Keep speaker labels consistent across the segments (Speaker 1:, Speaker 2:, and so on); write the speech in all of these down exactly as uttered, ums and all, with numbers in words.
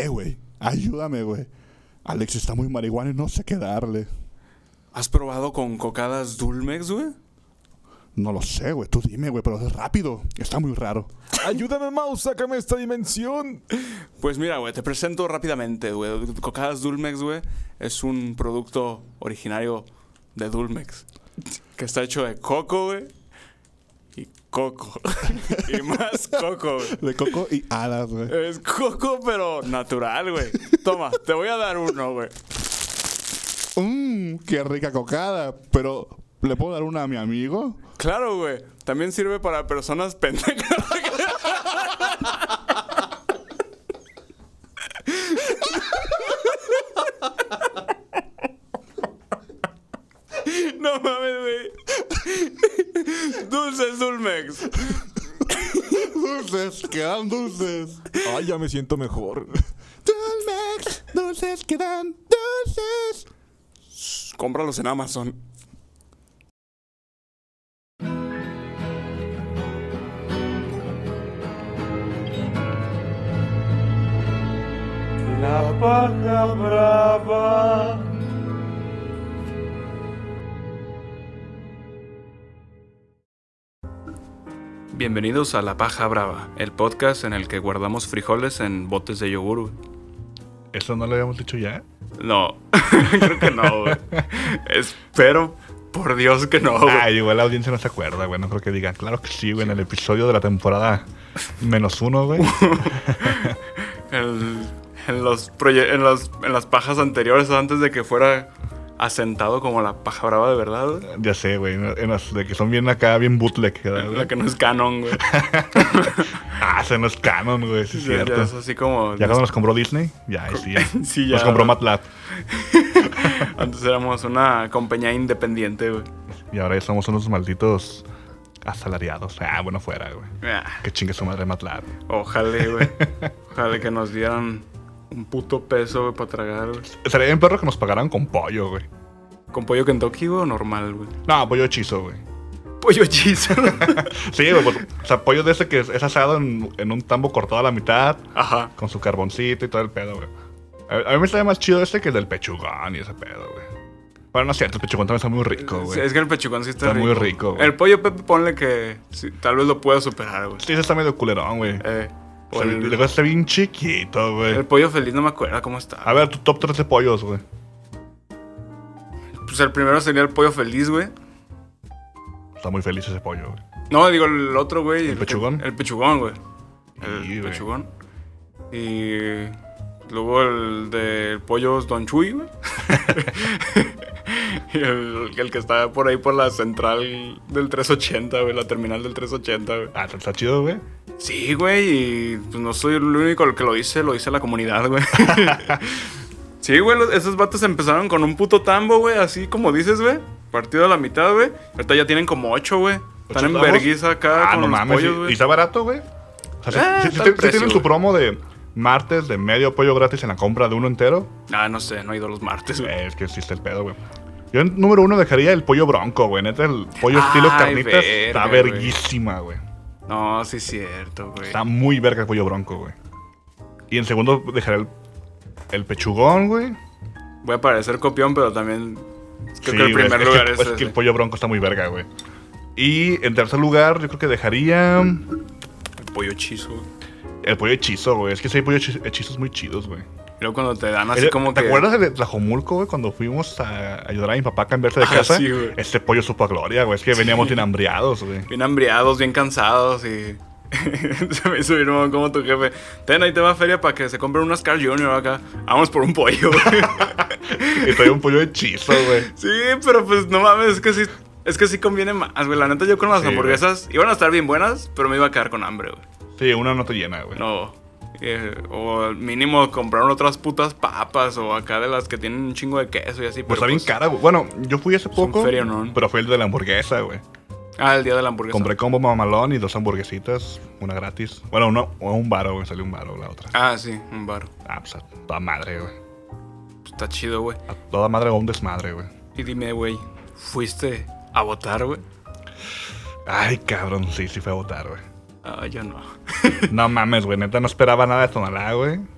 Speaker 1: Eh, güey, ayúdame, güey. Alex está muy marihuana y no sé qué darle.
Speaker 2: ¿Has probado con cocadas Dulmex, güey?
Speaker 1: No lo sé, güey. Tú dime, güey, pero es rápido. Está muy raro.
Speaker 3: Ayúdame, Mouse, sácame esta dimensión.
Speaker 2: Pues mira, güey, te presento rápidamente, güey. Cocadas Dulmex, güey, es un producto originario de Dulmex. Que está hecho de coco, güey. Y coco. Y más coco, güey.
Speaker 1: De coco y hadas, güey.
Speaker 2: Es coco, pero natural, güey. Toma, te voy a dar uno, güey.
Speaker 1: Mmm, qué rica cocada. Pero, ¿le puedo dar una a mi amigo?
Speaker 2: Claro, güey. También sirve para personas pendejas. No mames, güey. Dulces Dulmex.
Speaker 1: Dulces, quedan dulces.
Speaker 3: Ay, ya me siento mejor.
Speaker 1: Dulmex, dulces, quedan dulces.
Speaker 2: Cómpralos en Amazon.
Speaker 4: La paja brava.
Speaker 2: Bienvenidos a La Paja Brava, el podcast en el que guardamos frijoles en botes de yogur, güey.
Speaker 1: ¿Eso no lo habíamos dicho ya?
Speaker 2: No, creo que no, güey. Espero, por Dios, que no, güey.
Speaker 1: Ay, igual la audiencia no se acuerda, güey. No creo que digan. Claro que sí, güey. En el episodio de la temporada menos uno, güey.
Speaker 2: El, en, los proye- en, los, en las pajas anteriores, antes de que fuera asentado como La Paja Brava de verdad, güey.
Speaker 1: Ya sé, güey. En las de que son bien acá, bien bootleg. ¿Verdad?
Speaker 2: La que no es canon, güey.
Speaker 1: Ah, ese no es canon, güey. Sí, es
Speaker 2: Ya,
Speaker 1: cierto.
Speaker 2: ya es así como...
Speaker 1: Ya cuando nos compró Disney, ya, ahí sí, ya.
Speaker 2: Sí, ya.
Speaker 1: Nos compró MATLAB.
Speaker 2: Antes éramos una compañía independiente, güey.
Speaker 1: Y ahora ya somos unos malditos asalariados. Ah, bueno, fuera, güey.
Speaker 2: Ah,
Speaker 1: Que chingue su madre MATLAB.
Speaker 2: ojalá, güey. Ojalá que nos dieran un puto peso, güey, para tragar, güey.
Speaker 1: Sería bien perro que nos pagaran con pollo, güey.
Speaker 2: ¿Con pollo Kentucky, güey, o normal, güey?
Speaker 1: No, pollo hechizo, güey.
Speaker 2: Pollo hechizo.
Speaker 1: Sí, güey. Pues, o sea, pollo de ese que es, es asado en, en un tambo cortado a la mitad.
Speaker 2: Ajá.
Speaker 1: Con su carboncito y todo el pedo, güey. A, a mí me sale más chido este que el del pechugón y ese pedo, güey. Bueno, no es cierto, el pechugón también está muy rico, güey.
Speaker 2: Sí, es que el pechugón sí está,
Speaker 1: Está
Speaker 2: rico.
Speaker 1: muy rico, güey.
Speaker 2: El pollo Pepe, ponle que sí, tal vez lo pueda superar, güey.
Speaker 1: Sí, ese está medio culerón, güey.
Speaker 2: Eh,
Speaker 1: O sea,
Speaker 2: o el,
Speaker 1: luego está bien chiquito, güey.
Speaker 2: el pollo feliz no me acuerdo cómo está.
Speaker 1: A ver, tu top tres de pollos, güey.
Speaker 2: Pues el primero sería el pollo feliz, güey.
Speaker 1: Está muy feliz ese pollo, güey.
Speaker 2: No, digo el otro, güey.
Speaker 1: ¿El pechugón?
Speaker 2: El, el pechugón, güey. El
Speaker 1: Sí, güey.
Speaker 2: pechugón. Y luego el del pollo Don Chuy, güey. Y el, el que está por ahí por la central del tres ochenta, güey. La terminal del tres ochenta, güey.
Speaker 1: Ah, está chido, güey.
Speaker 2: Sí, güey. Y pues no soy el único que lo hice. Lo hice la comunidad, güey. Sí, güey. los- Esos vatos empezaron con un puto tambo, güey. Así como dices, güey. Partido a la mitad, güey. Ahorita ya tienen como ocho, güey. Están en
Speaker 1: ¿Ocho tambos?
Speaker 2: vergüenza acá
Speaker 1: Ah,
Speaker 2: con
Speaker 1: no
Speaker 2: los
Speaker 1: mames.
Speaker 2: pollos,
Speaker 1: ¿Y,
Speaker 2: güey.
Speaker 1: y está barato, güey? O sea,
Speaker 2: Eh,
Speaker 1: si,
Speaker 2: está el precio,
Speaker 1: tienen su
Speaker 2: güey.
Speaker 1: promo de martes de medio pollo gratis en la compra de uno entero.
Speaker 2: Ah, no sé. No he ido los martes, güey.
Speaker 1: Eh, es que sí está el pedo, güey. Yo en número uno dejaría el pollo bronco, güey. Neta, el pollo estilo
Speaker 2: Ay,
Speaker 1: carnitas
Speaker 2: verga,
Speaker 1: está
Speaker 2: güey.
Speaker 1: verguísima, güey.
Speaker 2: No, sí es cierto, güey.
Speaker 1: Está muy verga el pollo bronco, güey. Y en segundo dejaría el, el pechugón, güey.
Speaker 2: Voy a parecer copión, pero también creo
Speaker 1: Sí,
Speaker 2: que el
Speaker 1: güey,
Speaker 2: primer
Speaker 1: es
Speaker 2: lugar
Speaker 1: que,
Speaker 2: es,
Speaker 1: es que
Speaker 2: ese.
Speaker 1: el pollo bronco está muy verga, güey. Y en tercer lugar, yo creo que dejaría
Speaker 2: El pollo hechizo, güey.
Speaker 1: el pollo hechizo, güey. Es que sí hay pollo hechi- hechizos muy chidos, güey.
Speaker 2: Y luego cuando te dan así
Speaker 1: Eh,
Speaker 2: como
Speaker 1: ¿Te
Speaker 2: que...
Speaker 1: acuerdas de Tlajomulco, güey? Cuando fuimos a ayudar a mi papá a cambiarse de
Speaker 2: Ah,
Speaker 1: casa.
Speaker 2: sí, güey.
Speaker 1: Este pollo supo a gloria, güey. Es que veníamos bien hambriados, güey.
Speaker 2: Bien hambriados, bien cansados y... Se me hizo bien mamón como tu jefe. Ten, ahí te va feria para que se compren unas Carl junior acá. Vamos por un pollo, güey.
Speaker 1: Y traía un pollo hechizo, güey.
Speaker 2: Sí, pero pues no mames, es que sí... Es que sí conviene más, güey. La neta, yo con las
Speaker 1: Sí,
Speaker 2: hamburguesas iban a estar bien buenas, pero me iba a quedar con hambre, güey.
Speaker 1: Sí, una no te llena, güey.
Speaker 2: No. Eh, o al mínimo compraron otras putas papas o acá de las que tienen un chingo de queso y así.
Speaker 1: Pues
Speaker 2: pero
Speaker 1: está bien
Speaker 2: pues-
Speaker 1: cara, güey. Bueno, yo fui hace
Speaker 2: un
Speaker 1: poco,
Speaker 2: ferionón.
Speaker 1: pero fue el de la hamburguesa, güey.
Speaker 2: Ah, el día de la hamburguesa.
Speaker 1: Compré combo mamalón y dos hamburguesitas, una gratis. Bueno, uno, o un varo, güey, salió un varo la otra.
Speaker 2: Ah, sí, un bar.
Speaker 1: Ah, pues a toda madre, güey.
Speaker 2: Pues está chido, güey.
Speaker 1: A toda madre o un desmadre, güey.
Speaker 2: Y dime, güey, ¿fuiste a votar, güey?
Speaker 1: Ay, cabrón, sí, sí fue a votar, güey.
Speaker 2: Ah, yo no.
Speaker 1: No mames, güey, neta no esperaba nada de Tonalá, güey.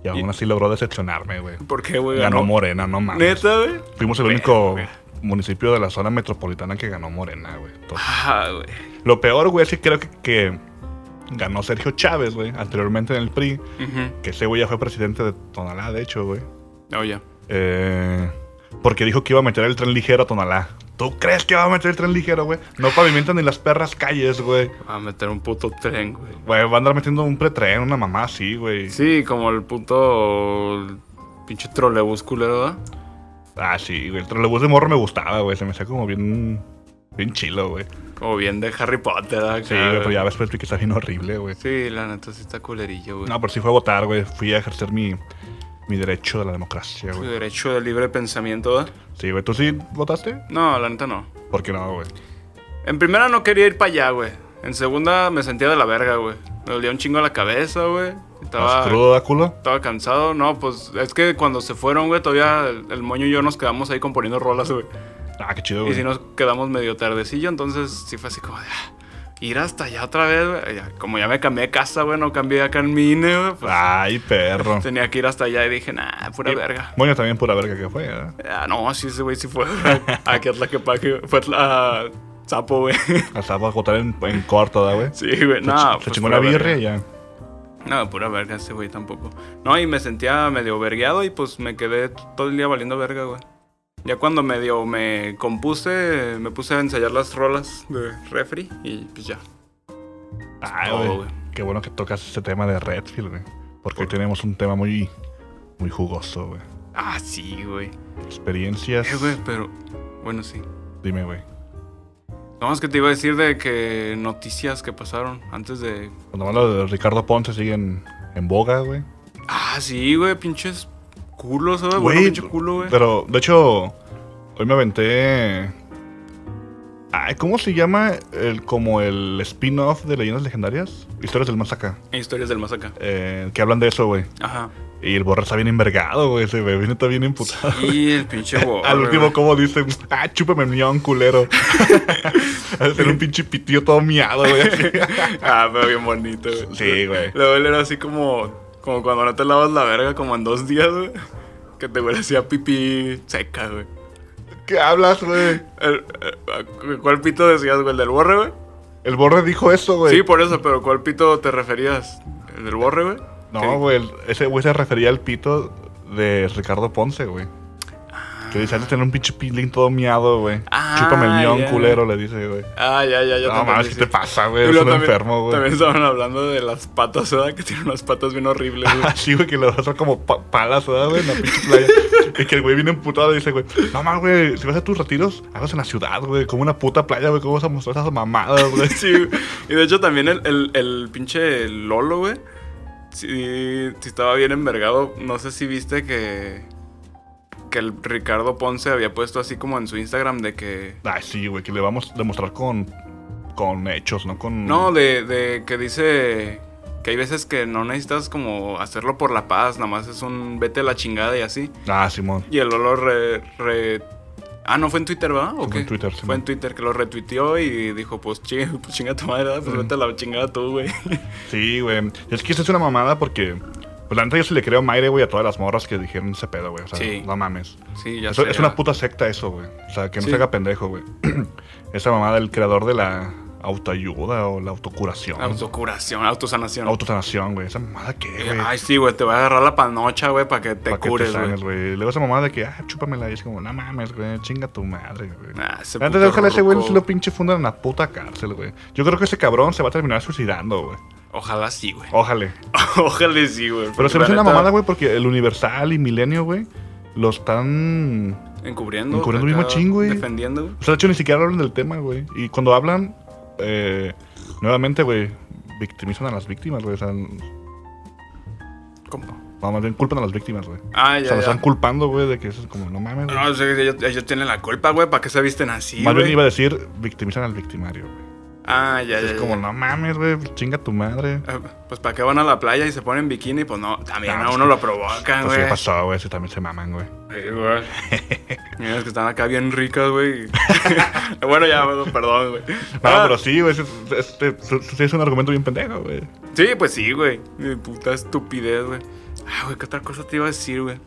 Speaker 1: Y aún
Speaker 2: Y-
Speaker 1: así logró decepcionarme, güey.
Speaker 2: ¿Por qué, güey?
Speaker 1: Ganó Morena, no mames.
Speaker 2: ¿Neta, güey?
Speaker 1: Fuimos el único municipio de la zona metropolitana que ganó Morena, güey. Entonces,
Speaker 2: Ah, güey.
Speaker 1: lo peor, güey, es que creo que, que ganó Sergio Chávez, güey, anteriormente en el P R I.
Speaker 2: Ujú.
Speaker 1: Que ese güey ya fue presidente de Tonalá, de hecho, güey.
Speaker 2: Oh, ya.
Speaker 1: Eh, porque dijo que iba a meter el tren ligero a Tonalá. ¿Tú crees que va a meter el tren ligero, güey? No pavimentan ni las perras calles, güey.
Speaker 2: Va a meter un puto tren, güey.
Speaker 1: Güey, va a andar metiendo un pretren, una mamá así, güey.
Speaker 2: Sí, como el puto pinche trolebús culero, ¿verdad?
Speaker 1: Ah, sí, güey. El trolebús de morro me gustaba, güey. Se me hacía como bien... Bien chilo, güey.
Speaker 2: Como bien de Harry Potter, ¿verdad?
Speaker 1: Sí, güey, pero ya después vi que está bien horrible, güey.
Speaker 2: Sí, la neta sí está culerillo, güey.
Speaker 1: No, pero sí fue a votar, güey. Fui a ejercer mi, mi derecho de la democracia,
Speaker 2: Su
Speaker 1: güey.
Speaker 2: derecho de libre pensamiento, ¿verdad?
Speaker 1: Sí, güey. ¿Tú sí votaste?
Speaker 2: No, la neta no.
Speaker 1: ¿Por qué no, güey?
Speaker 2: En primera no quería ir para allá, güey. En segunda me sentía de la verga, güey. Me dolía un chingo la cabeza, güey. Estaba,
Speaker 1: ¿Estás crudo, da culo?
Speaker 2: estaba cansado. No, pues es que cuando se fueron, güey, todavía el, el moño y yo nos quedamos ahí componiendo rolas, güey.
Speaker 1: Ah, qué chido,
Speaker 2: Y
Speaker 1: güey.
Speaker 2: si nos quedamos medio tardecillo, entonces sí fue así como de... ah, ir hasta allá otra vez, güey. Ya, como ya me cambié de casa, güey, no cambié acá en mi I N E, güey. Pues
Speaker 1: Ay, perro.
Speaker 2: tenía que ir hasta allá y dije, nah, pura verga.
Speaker 1: Moño también pura verga que fue, ¿verdad?
Speaker 2: Ah, no, sí, ese güey sí fue. Aquí es la que fue la Sapo, güey.
Speaker 1: Hasta para votar en, en corto, ¿da, güey?
Speaker 2: Sí, güey,
Speaker 1: Se,
Speaker 2: no.
Speaker 1: ch- se
Speaker 2: pues,
Speaker 1: chingó
Speaker 2: pura
Speaker 1: la birria
Speaker 2: verga.
Speaker 1: y ya.
Speaker 2: No, pura verga ese güey tampoco. No, y me sentía medio vergueado y pues me quedé todo el día valiendo verga, güey. Ya cuando medio me compuse, me puse a ensayar las rolas de refri y pues ya.
Speaker 1: Ay,
Speaker 2: todo,
Speaker 1: güey.
Speaker 2: güey.
Speaker 1: Qué bueno que tocas ese tema de Redfield, güey. Porque hoy tenemos un tema muy, muy jugoso, güey.
Speaker 2: Ah, sí, güey.
Speaker 1: Experiencias.
Speaker 2: Eh, güey, pero... Bueno, sí.
Speaker 1: Dime, güey.
Speaker 2: No, es que te iba a decir de que noticias que pasaron antes de...
Speaker 1: Cuando hablo de Ricardo Ponce siguen en boga, güey.
Speaker 2: Ah, sí, güey, pinches culos, ¿sabes?
Speaker 1: Güey,
Speaker 2: Bueno, pinche culo, güey.
Speaker 1: Pero, de hecho, hoy me aventé... Ay, ¿cómo se llama el como el spin-off de Leyendas Legendarias? Historias del Más Acá.
Speaker 2: Historias del más acá.
Speaker 1: Eh, que hablan de eso, güey.
Speaker 2: Ajá.
Speaker 1: Y el borra está bien envergado, güey. Ese güey viene está bien imputado.
Speaker 2: Y el pinche borre,
Speaker 1: Al último,
Speaker 2: güey.
Speaker 1: como dicen, ah, chúpame el mión, culero. Hacer un pinche pitillo todo miado, güey. así.
Speaker 2: Ah, pero bien bonito, güey.
Speaker 1: Sí, güey.
Speaker 2: Luego él era así como... Como cuando no te lavas la verga como en dos días, güey. Que te huele así a pipí seca, güey.
Speaker 1: ¿Qué hablas, güey?
Speaker 2: El- el- ¿Cuál pito decías, güey? ¿El del borre, güey?
Speaker 1: El borre dijo eso, güey.
Speaker 2: Sí, por eso, pero ¿cuál pito te referías? ¿El del borre, güey?
Speaker 1: No,
Speaker 2: ¿Qué?
Speaker 1: güey. el- Ese güey se refería al pito de Ricardo Ponce, güey. Que dice, antes de tener un pinche pilín todo miado, güey.
Speaker 2: Ah,
Speaker 1: Chúpame el mión,
Speaker 2: ya.
Speaker 1: culero, le dice, güey.
Speaker 2: Ah, ya, ya, ya.
Speaker 1: No,
Speaker 2: te
Speaker 1: mames,
Speaker 2: entendí,
Speaker 1: ¿qué
Speaker 2: sí.
Speaker 1: te pasa, güey?
Speaker 2: Y
Speaker 1: Es
Speaker 2: luego
Speaker 1: un
Speaker 2: también-
Speaker 1: enfermo, güey.
Speaker 2: También estaban hablando de las patas, ¿verdad? Que tiene unas patas bien horribles, güey.
Speaker 1: Así, güey, que le vas a hacer como pa- palas, ¿verdad, güey? En la pinche playa. Y que el güey viene emputado y dice, güey, no mames, güey, si vas a tus retiros, hazlos en la ciudad, güey. Como una puta playa, güey. ¿Cómo vas a mostrar esas mamadas, güey?
Speaker 2: Sí, güey. Y de hecho también el, el, el pinche Lolo, güey. Sí, sí estaba bien envergado. No sé si viste que... Que el Ricardo Ponce había puesto así como en su Instagram de que...
Speaker 1: Ay, sí, güey, que le vamos a demostrar con, con hechos, no con...
Speaker 2: No, de, de que dice... Que hay veces que no necesitas como hacerlo por la paz. Nada más es un vete a la chingada y así.
Speaker 1: Ah, Simón.
Speaker 2: Y el Lolo re... re- Ah, no, fue en Twitter, ¿verdad? ¿O
Speaker 1: Fue
Speaker 2: qué?
Speaker 1: en Twitter,
Speaker 2: Fue
Speaker 1: Simón.
Speaker 2: en Twitter que lo retuiteó y dijo, pues chinga, pues chinga tu madre, ¿verdad? Pues vete a la chingada tú, güey.
Speaker 1: Sí, güey. Es que eso es una mamada porque... Pues la neta yo sí le creo a Mayre, güey, a todas las morras que dijeron ese pedo, güey. O sea,
Speaker 2: Sí.
Speaker 1: no mames.
Speaker 2: Sí, ya
Speaker 1: Eso-
Speaker 2: sé.
Speaker 1: es una puta secta eso, güey. O sea, que no
Speaker 2: Sí.
Speaker 1: se haga pendejo, güey. Esa mamada del creador de la autoayuda o la autocuración.
Speaker 2: Autocuración, autosanación.
Speaker 1: Autosanación, güey. Esa mamada qué, güey.
Speaker 2: Ay, sí, güey, te voy a agarrar la panocha, güey, para que te
Speaker 1: Pa' que
Speaker 2: cures,
Speaker 1: sanes,
Speaker 2: güey.
Speaker 1: güey. Luego esa mamada de que, ah, chúpamela. Y es como, no mames, güey. Chinga tu madre, güey.
Speaker 2: Ah, ese
Speaker 1: Antes
Speaker 2: puto
Speaker 1: de ojalá ese güey
Speaker 2: ruco.
Speaker 1: se lo pinche fundan en la puta cárcel, güey. Yo creo que ese cabrón se va a terminar suicidando, güey.
Speaker 2: Ojalá sí, güey.
Speaker 1: Ojalá.
Speaker 2: Ojalá sí, güey.
Speaker 1: Pero se me
Speaker 2: la
Speaker 1: hace una
Speaker 2: neta,
Speaker 1: mamada, güey, porque el Universal y Milenio, güey, lo están...
Speaker 2: Encubriendo.
Speaker 1: Encubriendo bien
Speaker 2: acá,
Speaker 1: machín, güey.
Speaker 2: Defendiendo, güey.
Speaker 1: O sea, de hecho, ni siquiera hablan del tema, güey. Y cuando hablan, eh, nuevamente, güey, victimizan a las víctimas, güey. O sea,
Speaker 2: ¿Cómo?
Speaker 1: no, más bien culpan a las víctimas, güey.
Speaker 2: Ah,
Speaker 1: O
Speaker 2: ya,
Speaker 1: sea, lo
Speaker 2: ya.
Speaker 1: están culpando, güey, de que eso es como, no mames, güey.
Speaker 2: No, o sea, ellos, ellos tienen la culpa, güey. ¿Para qué se visten así,
Speaker 1: Más bien
Speaker 2: güey?
Speaker 1: iba a decir, victimizan al victimario, güey.
Speaker 2: Ah, ya, ya,
Speaker 1: Es
Speaker 2: ya,
Speaker 1: como,
Speaker 2: ya.
Speaker 1: no mames, güey, chinga tu madre.
Speaker 2: Eh, Pues para qué van a la playa y se ponen bikini, pues no, también
Speaker 1: No,
Speaker 2: a
Speaker 1: pues
Speaker 2: uno
Speaker 1: que-
Speaker 2: lo provocan,
Speaker 1: Pues
Speaker 2: güey.
Speaker 1: sí pasó, güey, ese también se maman, güey.
Speaker 2: Sí, güey. Mira, es que están acá bien ricas, güey. Bueno, ya, bueno, perdón, güey.
Speaker 1: No,
Speaker 2: Ah,
Speaker 1: pero sí, güey, es, es, es- es- es un argumento bien pendejo, güey.
Speaker 2: Sí, pues sí, güey. Mi puta estupidez, güey. Ah, güey, ¿qué otra cosa te iba a decir, güey?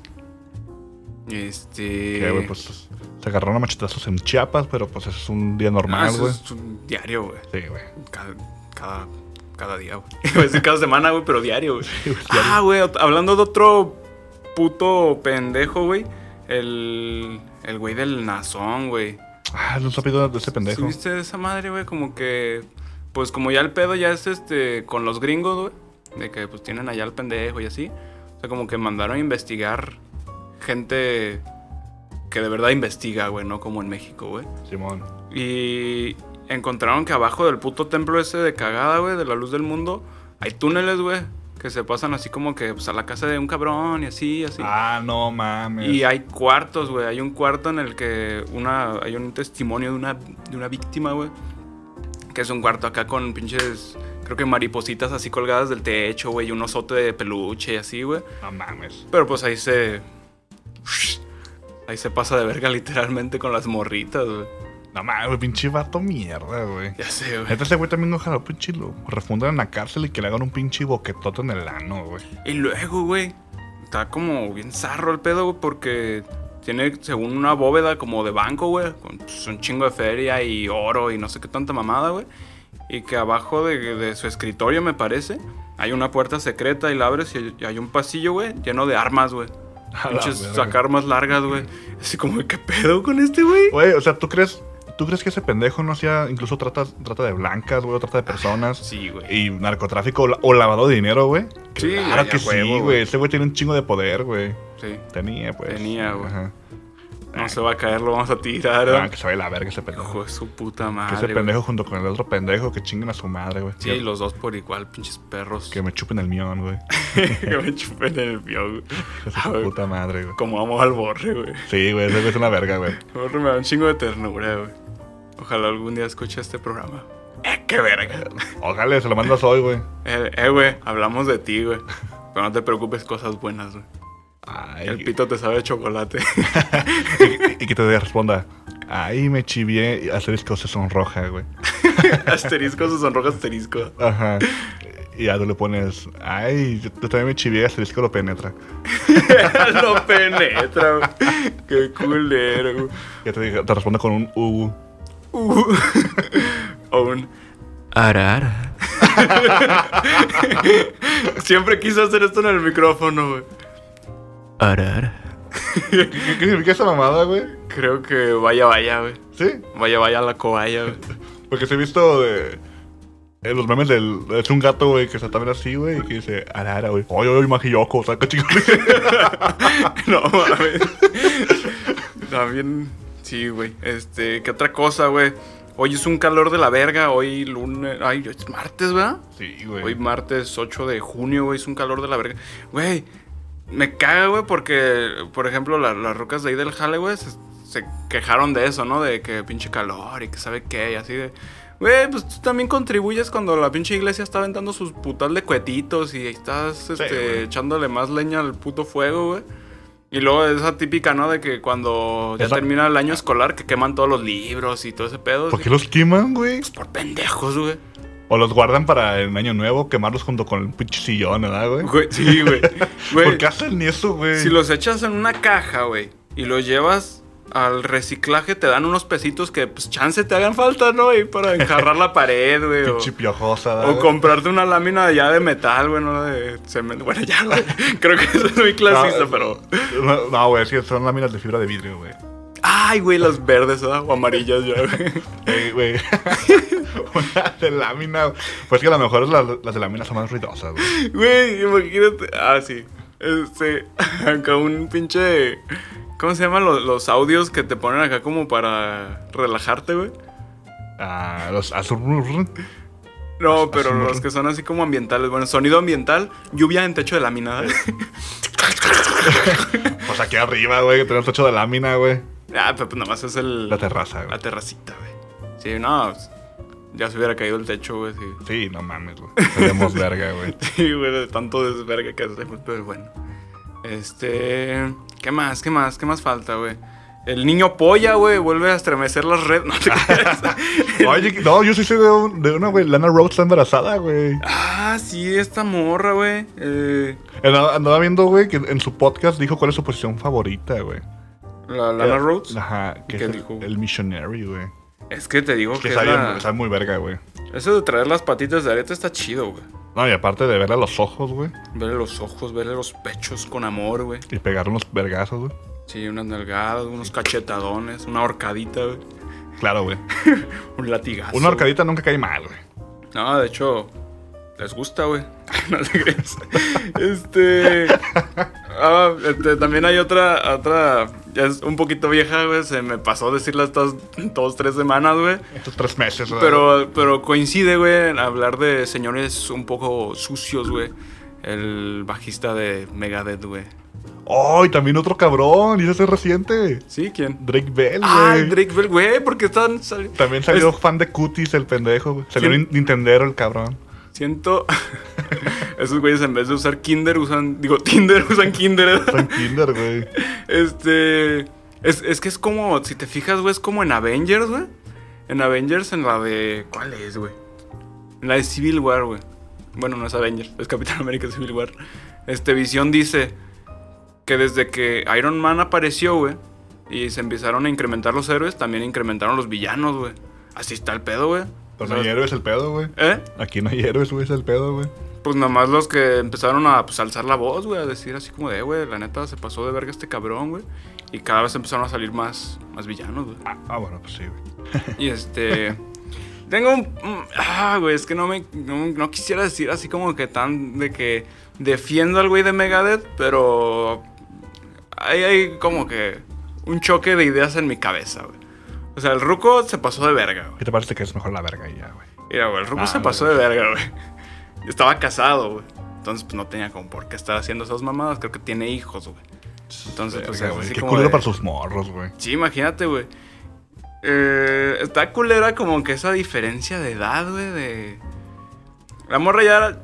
Speaker 2: Este...
Speaker 1: Que, güey, pues se agarraron a machetazos en Chiapas, pero pues eso es un día
Speaker 2: Ah,
Speaker 1: normal,
Speaker 2: eso
Speaker 1: güey.
Speaker 2: es un diario, güey.
Speaker 1: Sí, güey.
Speaker 2: Cada, cada, cada día, güey. Iba a decir cada semana, güey, pero diario, güey.
Speaker 1: güey,
Speaker 2: Ah, güey, ot- hablando de otro puto pendejo, güey. El... El güey del Nazón, güey.
Speaker 1: Ah, no sabía de ese
Speaker 2: ¿Sí
Speaker 1: pendejo.
Speaker 2: viste esa madre, güey? Como que... Pues como ya el pedo ya es este... Con los gringos, güey. De que pues tienen allá el pendejo y así. O sea, como que mandaron a investigar gente que de verdad investiga, güey. No como en México, güey.
Speaker 1: Simón.
Speaker 2: Y encontraron que abajo del puto templo ese de cagada, güey, de la luz del mundo, hay túneles, güey, que se pasan así como que pues, a la casa de un cabrón y así, así.
Speaker 1: Ah, no mames.
Speaker 2: Y hay cuartos, güey. Hay un cuarto en el que una, hay un testimonio de una, de una víctima, güey. Que es un cuarto acá con pinches, creo que maripositas así colgadas del techo, güey. Y un osote de peluche y así, güey.
Speaker 1: No mames.
Speaker 2: Pero pues ahí se... Ahí se pasa de verga literalmente con las morritas, güey.
Speaker 1: No mames, güey, pinche vato mierda, güey.
Speaker 2: Ya sé, güey.
Speaker 1: Neta, ese güey también ojalá pinche lo refundan en la cárcel y que le hagan un pinche boquetote en el ano, güey.
Speaker 2: Y luego, güey, está como bien zarro el pedo, güey, porque tiene, según una bóveda como de banco, güey, con pues, un chingo de feria y oro y no sé qué tanta mamada, güey. Y que abajo de, de su escritorio, me parece, hay una puerta secreta y la abres y hay un pasillo, güey, lleno de armas, güey.
Speaker 1: A la
Speaker 2: Pinches
Speaker 1: verga.
Speaker 2: sacar armas largas, güey. Así como, ¿qué pedo con este, güey?
Speaker 1: Güey, o sea, ¿tú crees, ¿tú crees que ese pendejo no hacía incluso trata, trata de blancas, güey, o trata de personas?
Speaker 2: Sí, güey.
Speaker 1: Y narcotráfico o, la- o lavado de dinero, güey.
Speaker 2: Sí,
Speaker 1: Claro
Speaker 2: ya,
Speaker 1: que
Speaker 2: ya,
Speaker 1: sí,
Speaker 2: huevo,
Speaker 1: güey.
Speaker 2: güey.
Speaker 1: Ese güey tiene un chingo de poder, güey.
Speaker 2: Sí.
Speaker 1: Tenía, pues.
Speaker 2: Tenía, güey.
Speaker 1: Ajá.
Speaker 2: No se va a caer, lo vamos a tirar,
Speaker 1: Ah,
Speaker 2: ¿no?
Speaker 1: que se vaya la verga ese pendejo.
Speaker 2: Hijo de su puta
Speaker 1: Que
Speaker 2: madre,
Speaker 1: ese
Speaker 2: güey.
Speaker 1: pendejo junto con el otro pendejo que chinguen a su madre, güey.
Speaker 2: Sí,
Speaker 1: que,
Speaker 2: los dos por igual, pinches perros.
Speaker 1: que me chupen el mión, güey.
Speaker 2: que me chupen el pio, güey.
Speaker 1: Que
Speaker 2: A
Speaker 1: su
Speaker 2: ver,
Speaker 1: puta madre, güey.
Speaker 2: como amo al borre, güey.
Speaker 1: Sí, güey, ese güey es una verga, güey.
Speaker 2: El borre me da un chingo de ternura, güey. Ojalá algún día escuche este programa. Eh, qué verga.
Speaker 1: Ojalá, se lo mandas hoy, güey.
Speaker 2: Eh, eh, güey, hablamos de ti, güey. Pero no te preocupes, cosas buenas, güey.
Speaker 1: Ay,
Speaker 2: El pito te sabe a chocolate.
Speaker 1: y, y que te responda. Ay, me chivié. Y asterisco se sonroja, güey.
Speaker 2: Asterisco, se sonroja asterisco.
Speaker 1: Ajá. Y ya tú le pones. Ay, yo, yo también me chivié. Asterisco lo penetra.
Speaker 2: Lo penetra, güey. Qué culero, güey.
Speaker 1: Ya te, diga- te responde con un U.
Speaker 2: Uh. O un arara. Siempre quise hacer esto en el micrófono, güey. Arara.
Speaker 1: ¿Qué, qué significa esa mamada, güey?
Speaker 2: Creo que vaya, vaya, güey.
Speaker 1: ¿Sí?
Speaker 2: Vaya, vaya la cobaya, güey.
Speaker 1: Porque se he visto de. En los memes del. Es un gato, güey, que está también así, güey, y que dice, arara, güey. Oye, oye, magiyoko, saca chingón.
Speaker 2: No mames. También, sí, güey. Este, ¿qué otra cosa, güey? Hoy es un calor de la verga. Hoy lunes. Ay, hoy es martes, ¿verdad?
Speaker 1: Sí, güey.
Speaker 2: Hoy martes ocho de junio, güey. Es un calor de la verga. Güey, me caga, güey, porque, por ejemplo, la- las rocas de ahí del jale, güey, se, se quejaron de eso, ¿no? De que pinche calor y que sabe qué, y así de. Güey, pues tú también contribuyes cuando la pinche iglesia está aventando sus putas de cuetitos y estás este,
Speaker 1: güey.
Speaker 2: echándole más leña al puto fuego, güey. Y luego esa típica, ¿no? De que cuando ya
Speaker 1: Esa-
Speaker 2: termina el año escolar que queman todos los libros y todo ese pedo.
Speaker 1: ¿Por
Speaker 2: así.
Speaker 1: qué los queman, güey?
Speaker 2: Pues por pendejos, güey.
Speaker 1: O los guardan para el año nuevo, quemarlos junto con el pinche sillón, ¿verdad, güey?
Speaker 2: Güey, sí, güey. Güey,
Speaker 1: ¿Por qué hacen eso, güey?
Speaker 2: si los echas en una caja, güey, y los llevas al reciclaje, te dan unos pesitos que, pues, chance te hagan falta, ¿no? Y para enjarrar la pared, güey. O,
Speaker 1: Pinche piojosa, ¿verdad,
Speaker 2: o
Speaker 1: güey?
Speaker 2: comprarte una lámina ya de metal, güey, no de cemento. Bueno, ya, güey. Creo que eso es muy clasista,
Speaker 1: No,
Speaker 2: pero...
Speaker 1: No, no, güey, es que son láminas de fibra de vidrio, güey.
Speaker 2: Ay, güey, las verdes, ¿verdad? O amarillas ya, güey.
Speaker 1: Ey, güey. Una de lámina. Pues que a lo mejor es la- las de lámina son más ruidosas, güey.
Speaker 2: Güey, imagínate. Ah, sí. Este, acá un pinche... ¿Cómo se llaman los, los audios que te ponen acá como para relajarte, güey?
Speaker 1: Ah, los azul.
Speaker 2: No,
Speaker 1: As-
Speaker 2: pero
Speaker 1: así,
Speaker 2: los que son así como ambientales. Bueno, sonido ambiental, lluvia en techo de lámina.
Speaker 1: Pues aquí arriba, güey, que tenemos techo de lámina, güey.
Speaker 2: Ah, pero pues nada más es el...
Speaker 1: La terraza, güey.
Speaker 2: La terracita, güey. Sí, no, pues, ya se hubiera caído el techo, güey. Sí,
Speaker 1: Sí, no mames, güey. Tenemos verga, güey.
Speaker 2: sí, güey, de tanto desverga que hacemos, pero bueno. Este... ¿Qué más? ¿Qué más? ¿Qué más falta, güey? El niño polla, güey, vuelve a estremecer las redes. No te creas.
Speaker 1: Oye, no, yo sí sé de, un- de una, güey. Lana Rhodes está embarazada, güey.
Speaker 2: Ah, Ah, sí, esta morra, güey. Eh,
Speaker 1: Andaba, andaba viendo, güey, que en su podcast dijo cuál es su posición favorita, güey.
Speaker 2: la Lana
Speaker 1: Eh,
Speaker 2: Rhodes.
Speaker 1: Ajá, que
Speaker 2: ¿Qué
Speaker 1: es
Speaker 2: dijo?
Speaker 1: el, el missionary, güey.
Speaker 2: Es que te digo
Speaker 1: Es
Speaker 2: que,
Speaker 1: que
Speaker 2: es
Speaker 1: sabe,
Speaker 2: la-
Speaker 1: sabe muy verga, güey.
Speaker 2: eso de traer las patitas de areta está chido, güey.
Speaker 1: No, y aparte de verle a los ojos, güey.
Speaker 2: Verle los ojos, verle los pechos con amor, güey.
Speaker 1: Y pegarle unos vergazos, güey.
Speaker 2: Sí, unas nalgadas, unos cachetadones, una horcadita, güey.
Speaker 1: Claro, güey.
Speaker 2: Un latigazo.
Speaker 1: Una horcadita nunca cae mal, güey.
Speaker 2: No, de hecho, les gusta, güey. No te creas. Este. Ah, este, también hay otra, otra. Ya es un poquito vieja, güey. Se me pasó decirla estas dos, tres semanas, güey.
Speaker 1: Estos tres meses, güey.
Speaker 2: Pero, pero coincide, güey, en hablar de señores un poco sucios, güey. El bajista de Megadeth, güey.
Speaker 1: ¡Oh! Y también otro cabrón. Y ese es reciente.
Speaker 2: ¿Sí? ¿Quién?
Speaker 1: Drake Bell, güey.
Speaker 2: Ah, Drake Bell, güey, porque están. sali-
Speaker 1: También salió
Speaker 2: Es-
Speaker 1: fan de Cuties, el pendejo, güey. Salió
Speaker 2: ¿Quién?
Speaker 1: nin- Nintendero, el cabrón.
Speaker 2: Siento. Esos güeyes en vez de usar Kinder usan. Digo, Tinder usan Kinder.
Speaker 1: Son Kinder, güey.
Speaker 2: Este. Es, es que es como. Si te fijas, güey, es como en Avengers, güey. En Avengers, en la de. ¿Cuál es, güey? En la de Civil War, güey. Bueno, no es Avengers, es Capitán América Civil War. Este, Visión dice que desde que Iron Man apareció, güey, y se empezaron a incrementar los héroes, también incrementaron los villanos, güey. Así está el pedo, güey.
Speaker 1: Pues
Speaker 2: O
Speaker 1: no
Speaker 2: sea,
Speaker 1: hay héroes el pedo, güey.
Speaker 2: ¿Eh?
Speaker 1: Aquí no hay héroes, güey, es el pedo, güey.
Speaker 2: Pues nada más los que empezaron a pues, alzar la voz, güey, a decir así como de, güey, la neta se pasó de verga este cabrón, güey. Y cada vez empezaron a salir más, más villanos, güey.
Speaker 1: Ah, ah, bueno, pues sí, güey.
Speaker 2: Y este. Tengo un. un- Ah, güey, es que no me. No, no quisiera decir así como que tan. De que defiendo al güey de Megadeth, pero. Hay, hay como que. Un choque de ideas en mi cabeza, güey. O sea, el Ruco se pasó de verga, güey.
Speaker 1: ¿Qué te parece que es mejor la verga y ya, güey?
Speaker 2: Mira, güey, el Ruco
Speaker 1: Ah,
Speaker 2: se pasó de verga, güey. Estaba casado, güey. Entonces, pues no tenía como por qué estar haciendo esas mamadas. Creo que tiene hijos, güey. Entonces, pues
Speaker 1: Verga,
Speaker 2: es
Speaker 1: güey.
Speaker 2: así
Speaker 1: Qué
Speaker 2: como
Speaker 1: culero
Speaker 2: de-
Speaker 1: para sus morros, güey.
Speaker 2: Sí, imagínate, güey. Eh, está culera como que esa diferencia de edad, güey, de... La morra ya era-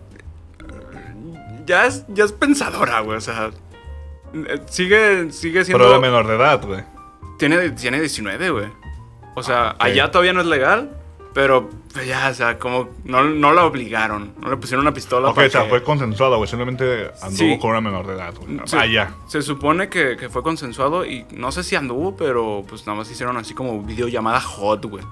Speaker 2: Ya es, ya es pensadora, güey, o sea... eh, Sigue, sigue siendo...
Speaker 1: Pero de menor de edad, güey.
Speaker 2: Tiene, tiene diecinueve, güey. O sea,
Speaker 1: Ah, ok.
Speaker 2: allá todavía no es legal, pero pues, ya, o sea, como... No, no la obligaron, no le pusieron una pistola
Speaker 1: Ok,
Speaker 2: para
Speaker 1: o sea,
Speaker 2: que-
Speaker 1: fue consensuado, güey. Simplemente anduvo
Speaker 2: Sí.
Speaker 1: con una menor de edad, güey.
Speaker 2: Sí,
Speaker 1: Ah, ya.
Speaker 2: Se supone que, que fue consensuado y no sé si anduvo, pero pues nada más hicieron así como videollamada hot, güey.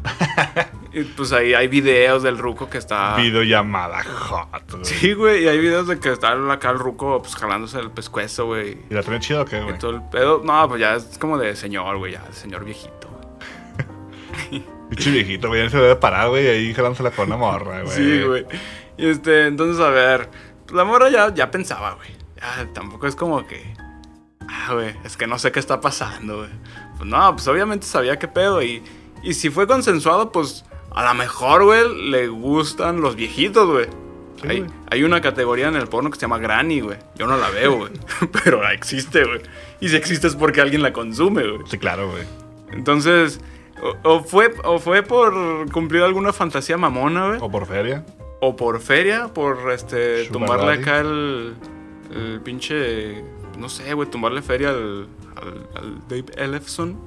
Speaker 2: Y pues ahí hay videos del ruco que está...
Speaker 1: Videollamada hot, güey.
Speaker 2: Sí, güey, y hay videos de que está acá el ruco pues jalándose el pescuezo, güey.
Speaker 1: ¿Y la tenía chida o qué,
Speaker 2: Y
Speaker 1: güey?
Speaker 2: todo el pedo. No, pues ya es como de señor, güey, ya, de señor viejito, güey.
Speaker 1: Pinche viejito, güey. Ya se debe parar, güey. Ahí jalándosela con una morra, güey.
Speaker 2: Sí, güey. Y este, entonces, a ver, pues, la morra ya, ya pensaba, güey. Ya tampoco es como que... Ah, güey, es que no sé qué está pasando, güey. Pues no, pues obviamente sabía qué pedo. Y, y si fue consensuado, pues a lo mejor, güey, le gustan los viejitos, güey.
Speaker 1: Sí,
Speaker 2: hay,
Speaker 1: güey.
Speaker 2: hay una categoría en el porno que se llama Granny, güey. Yo no la veo, güey. Pero existe, güey. Y si existe es porque alguien la consume, güey.
Speaker 1: Sí, claro, güey.
Speaker 2: Entonces, o, o fue, o fue por cumplir alguna fantasía mamona, güey.
Speaker 1: O por feria.
Speaker 2: O por feria, por este
Speaker 1: Sugar
Speaker 2: tumbarle
Speaker 1: daddy.
Speaker 2: acá el, el pinche, no sé, güey, tumbarle feria al, al, al Dave Ellefson.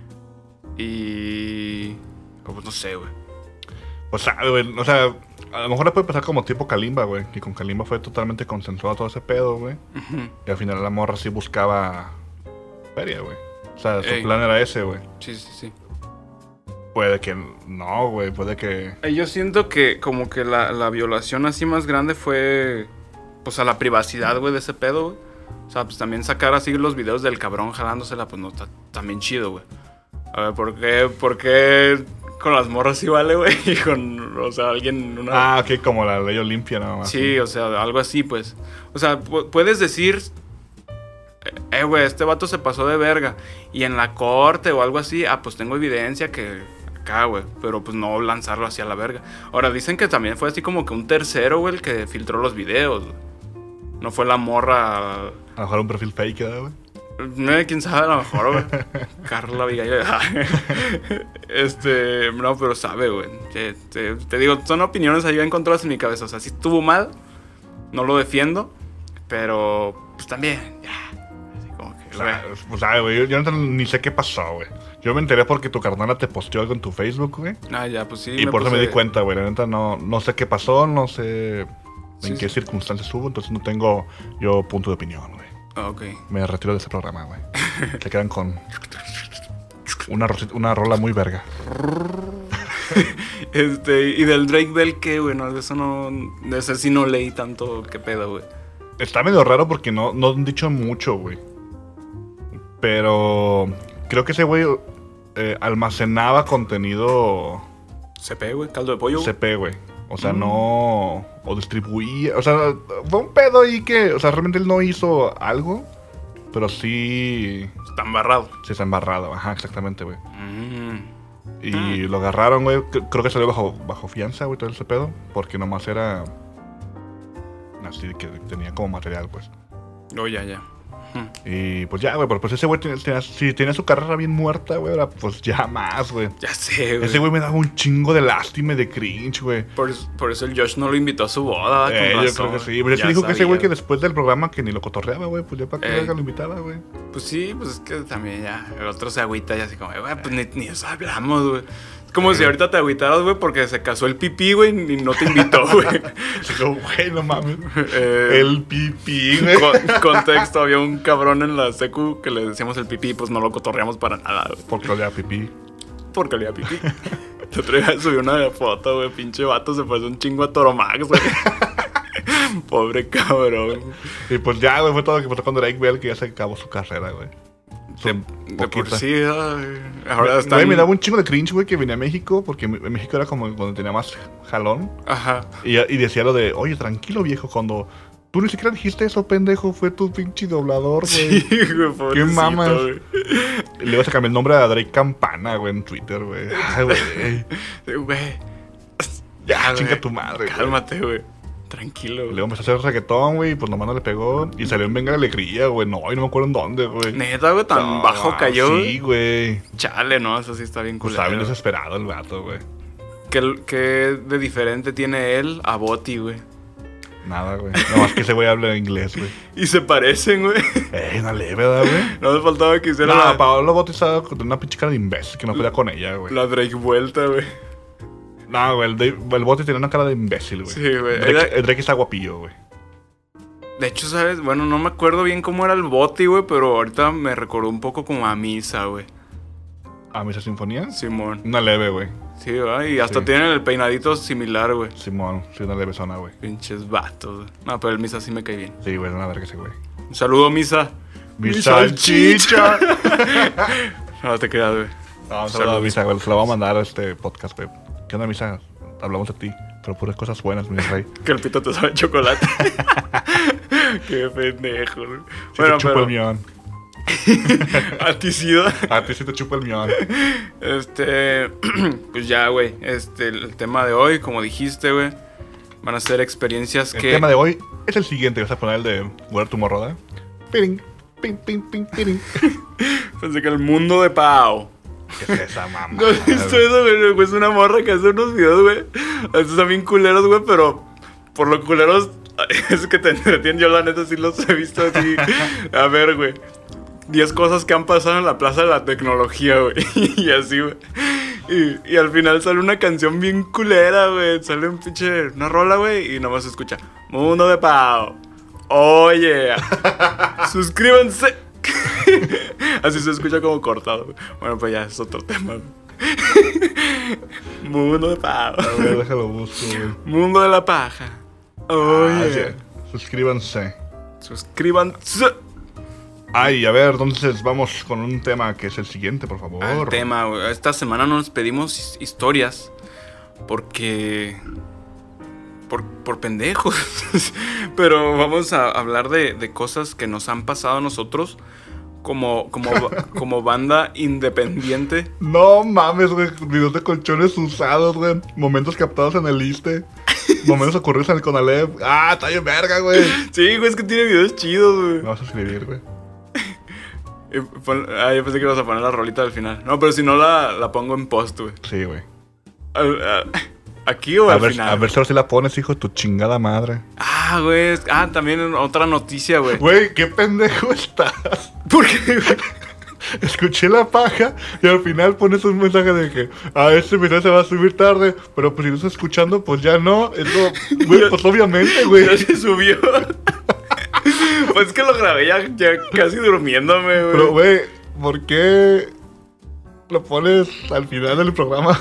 Speaker 2: Y... o pues no sé, güey.
Speaker 1: O sea, güey, o sea, a lo mejor le puede pasar como tipo Kalimba, güey. Que con Kalimba fue totalmente consensuado todo ese pedo, güey.
Speaker 2: Ujú.
Speaker 1: Y al final la morra sí buscaba feria, güey. O sea, su
Speaker 2: Ey.
Speaker 1: plan era ese, güey.
Speaker 2: Sí, sí, sí.
Speaker 1: Puede que no, güey. Puede que...
Speaker 2: Eh, Yo siento que como que la, la violación así más grande fue pues a la privacidad, güey, de ese pedo, güey. O sea, pues también sacar así los videos del cabrón jalándosela, pues no está también chido, güey. A ver, ¿por qué, por qué con las morras sí vale, güey? Y con, o sea, alguien... Una...
Speaker 1: Ah, ok, como la ley Olimpia nada más.
Speaker 2: Sí, o sea, algo así, pues. O sea, pu- puedes decir, eh, güey, este vato se pasó de verga. Y en la corte o algo así, ah, pues tengo evidencia que acá, güey. Pero pues no lanzarlo hacia la verga. Ahora, dicen que también fue así como que un tercero, güey, el que filtró los videos, güey. No fue la morra.
Speaker 1: A lo mejor un perfil fake, ¿verdad, güey?
Speaker 2: No, quién sabe, a lo mejor, güey. Carla Abigail. Este, no, pero sabe, güey. Te, te- te digo, son opiniones ahí encontradas en mi cabeza. O sea, si estuvo mal, no lo defiendo. Pero, pues también, ya. Así como que,
Speaker 1: O sea,
Speaker 2: güey.
Speaker 1: o sea, güey, yo, yo no- ni sé qué pasó, güey. Yo me enteré porque tu carnala te posteó algo en tu Facebook, güey.
Speaker 2: Ah, ya, pues sí.
Speaker 1: y por eso me
Speaker 2: puse-
Speaker 1: di cuenta, güey. La neta no, no sé qué pasó, no sé... en
Speaker 2: Sí,
Speaker 1: qué
Speaker 2: sí.
Speaker 1: circunstancias estuvo, entonces no tengo yo punto de opinión, güey.
Speaker 2: Ah, ok.
Speaker 1: Me retiro de ese programa, güey. Se quedan con una, rosita- una rola muy verga.
Speaker 2: Este, y del Drake Bell, ¿qué, güey? No, de eso no. De ese sí no leí tanto. ¿Qué pedo, güey?
Speaker 1: Está medio raro porque no, no han dicho mucho, güey. Pero creo que ese güey eh, almacenaba contenido
Speaker 2: C P, güey. Caldo de pollo. güey.
Speaker 1: C P, güey. O sea, no... O distribuía... O sea, fue un pedo ahí que... O sea, realmente él no hizo algo. Pero sí...
Speaker 2: Está embarrado.
Speaker 1: Se está embarrado. Ajá, exactamente, güey.
Speaker 2: Mm.
Speaker 1: Y lo agarraron, güey. C- Creo que salió bajo, bajo fianza, güey, todo ese pedo. Porque nomás era... Así que tenía como material, pues.
Speaker 2: Oh, ya, ya.
Speaker 1: Y pues ya, güey. Pero pues ese güey tenía, tenía- si tenía su carrera bien muerta, güey. Ahora pues ya más, güey.
Speaker 2: Ya sé, güey.
Speaker 1: Ese güey me daba un chingo de lástima y de cringe, güey.
Speaker 2: Por, por eso el Josh no lo invitó a su boda. Con
Speaker 1: Eh, yo
Speaker 2: razón.
Speaker 1: creo que sí. Pero ya
Speaker 2: Ya
Speaker 1: se dijo que ese
Speaker 2: sabía.
Speaker 1: güey que después del programa que ni lo cotorreaba, güey. Pues ya para que
Speaker 2: Ey.
Speaker 1: verga lo invitaba, güey.
Speaker 2: Pues sí, pues es que también ya. El otro se agüita y así como, güey, pues ni, ni eso hablamos, güey. Es como si ahorita te agüitaras, güey, porque se casó el pipí, güey, y no te invitó, güey.
Speaker 1: Así como, güey, no mames.
Speaker 2: Eh,
Speaker 1: El pipí, güey.
Speaker 2: con- contexto, había un cabrón en la secu que le decíamos el pipí, pues no lo cotorreamos para nada, güey.
Speaker 1: Porque olía a pipí.
Speaker 2: Porque olía a pipí. El otro día subí una foto, güey, pinche vato, se pasó un chingo a Toromax, güey. Pobre cabrón.
Speaker 1: Y pues ya, güey, fue todo lo que pasó con Drake Bell, que ya se acabó su carrera, güey. Su
Speaker 2: De, de por
Speaker 1: poquita.
Speaker 2: sí, ay, ahora
Speaker 1: Güey,
Speaker 2: están...
Speaker 1: me daba un chingo de cringe, güey, que venía a México, porque en México era como cuando tenía más jalón.
Speaker 2: Ajá.
Speaker 1: Y, y decía lo de, oye, tranquilo, viejo, cuando tú ni siquiera dijiste eso, pendejo, fue tu pinche doblador, güey.
Speaker 2: Sí, güey, pobrecito,
Speaker 1: ¿Qué mamas?
Speaker 2: güey.
Speaker 1: Y le ibas a cambiar el nombre a Drake Campana, güey, en Twitter, güey. Ay, güey.
Speaker 2: Güey.
Speaker 1: Ya,
Speaker 2: güey.
Speaker 1: chinga tu madre, güey.
Speaker 2: Cálmate, güey. Tranquilo,
Speaker 1: Y
Speaker 2: güey.
Speaker 1: luego empezó a hacer reggaetón, güey, y pues nomás no le pegó. Y salió en Venga la Alegría, güey. No, y no me acuerdo en dónde, güey.
Speaker 2: Neta, güey, tan
Speaker 1: No,
Speaker 2: bajo cayó,
Speaker 1: Sí, güey.
Speaker 2: Chale, no, eso sí está bien
Speaker 1: Pues
Speaker 2: culero.
Speaker 1: estaba bien desesperado el vato, güey.
Speaker 2: ¿Qué, ¿Qué de diferente tiene él a Boti, güey?
Speaker 1: Nada, güey. Nomás que ese güey habla inglés, güey.
Speaker 2: Y se parecen, güey.
Speaker 1: Ey, una leve, ¿verdad, güey?
Speaker 2: No me faltaba que hiciera
Speaker 1: No,
Speaker 2: la,
Speaker 1: Pablo Botti estaba con una pinche cara de imbécil que no pelea con ella, güey.
Speaker 2: la Drake vuelta, güey.
Speaker 1: No, güey, el, Dave- el Botti tenía una cara de imbécil, güey.
Speaker 2: Sí, güey.
Speaker 1: Drake,
Speaker 2: Era-
Speaker 1: el Drake está guapillo, güey.
Speaker 2: De hecho, ¿sabes? Bueno, no me acuerdo bien cómo era el Boti, güey, pero ahorita me recordó un poco como a Misa, güey.
Speaker 1: ¿A Misa Sinfonía?
Speaker 2: Simón.
Speaker 1: Una leve, güey.
Speaker 2: Sí, ¿verdad? Y hasta
Speaker 1: Sí.
Speaker 2: tienen el peinadito similar, güey.
Speaker 1: Simón, sí, una leve zona, güey.
Speaker 2: Pinches vatos, güey. No, pero el Misa sí me cae bien.
Speaker 1: Sí, güey, una verga ese, güey.
Speaker 2: Un saludo, Misa.
Speaker 1: Mi
Speaker 2: Mi
Speaker 1: salchicha.
Speaker 2: No, te quedas, güey.
Speaker 1: No, un saludo a
Speaker 2: Saludos.
Speaker 1: Misa, güey. Se lo voy a mandar a este podcast, güey. ¿Qué onda, Misa? Hablamos de ti. Pero puras cosas buenas, mi rey.
Speaker 2: Que el pito te sabe a chocolate. Qué pendejo, güey.
Speaker 1: Sí
Speaker 2: Bueno,
Speaker 1: te chupo
Speaker 2: pero
Speaker 1: el mión.
Speaker 2: a ti sí, ¿no?
Speaker 1: A ti sí te chupo el mión.
Speaker 2: Este, pues ya, güey. Este, el tema de hoy, como dijiste, güey, van a ser experiencias
Speaker 1: El
Speaker 2: que.
Speaker 1: tema de hoy es el siguiente. Vas a poner el de Where Tomorrow, ¿verdad? Piring, ping, ping, ping, piring.
Speaker 2: Pensé que el mundo de Pau.
Speaker 1: ¿Qué es esa mamá?
Speaker 2: ¿No has visto eso, güey? Güey, es una morra que hace unos videos, güey. Estos son bien culeros, güey, pero por lo culeros es que te entretienen. Yo, la neta, sí los he visto así. A ver, güey. diez cosas que han pasado en la Plaza de la Tecnología, güey. Y así, güey. Y, y al final sale una canción bien culera, güey. Sale un pinche, una rola, güey. Y nomás se escucha Mundo de Pau. Oye. Suscríbanse. Así se escucha como cortado, güey. Bueno, pues ya es otro tema, güey. Mundo de Pau.
Speaker 1: A ver, déjalo busco, güey.
Speaker 2: Mundo de la paja.
Speaker 1: Ah,
Speaker 2: Oye.
Speaker 1: sí. Suscríbanse.
Speaker 2: Suscríbanse.
Speaker 1: Ay, a ver, entonces vamos con un tema que es el siguiente, por favor.
Speaker 2: Al tema, güey. Esta semana no nos pedimos his- historias porque... Por, por pendejos. Pero vamos a hablar de, de cosas que nos han pasado a nosotros como, como, ba- como banda independiente.
Speaker 1: No mames, güey. Videos de colchones usados, güey. Momentos captados en el Iste. Momentos ocurridos en el Conalep. Ah, está bien verga, güey.
Speaker 2: Sí, güey, es que tiene videos chidos, güey.
Speaker 1: Me vas a escribir, güey.
Speaker 2: Y pon- Ah, yo pensé que ibas a poner la rolita al final. No, pero si no la, la pongo en post, güey.
Speaker 1: Sí, güey.
Speaker 2: Al- a- ¿Aquí o
Speaker 1: A
Speaker 2: al
Speaker 1: ver,
Speaker 2: final?
Speaker 1: a ver si ahora sí la pones, hijo de tu chingada madre.
Speaker 2: Ah, güey. es- Ah, también otra noticia, güey.
Speaker 1: Güey, qué pendejo estás.
Speaker 2: ¿Por qué, güey?
Speaker 1: escuché la paja y al final pones un mensaje de que a este video se va a subir tarde, pero pues si no estás escuchando, pues ya no. Eso, güey, pues obviamente, güey.
Speaker 2: Ya se subió. Pues es que lo grabé ya, ya casi durmiéndome, güey.
Speaker 1: Pero, güey, ¿por qué lo pones al final del programa?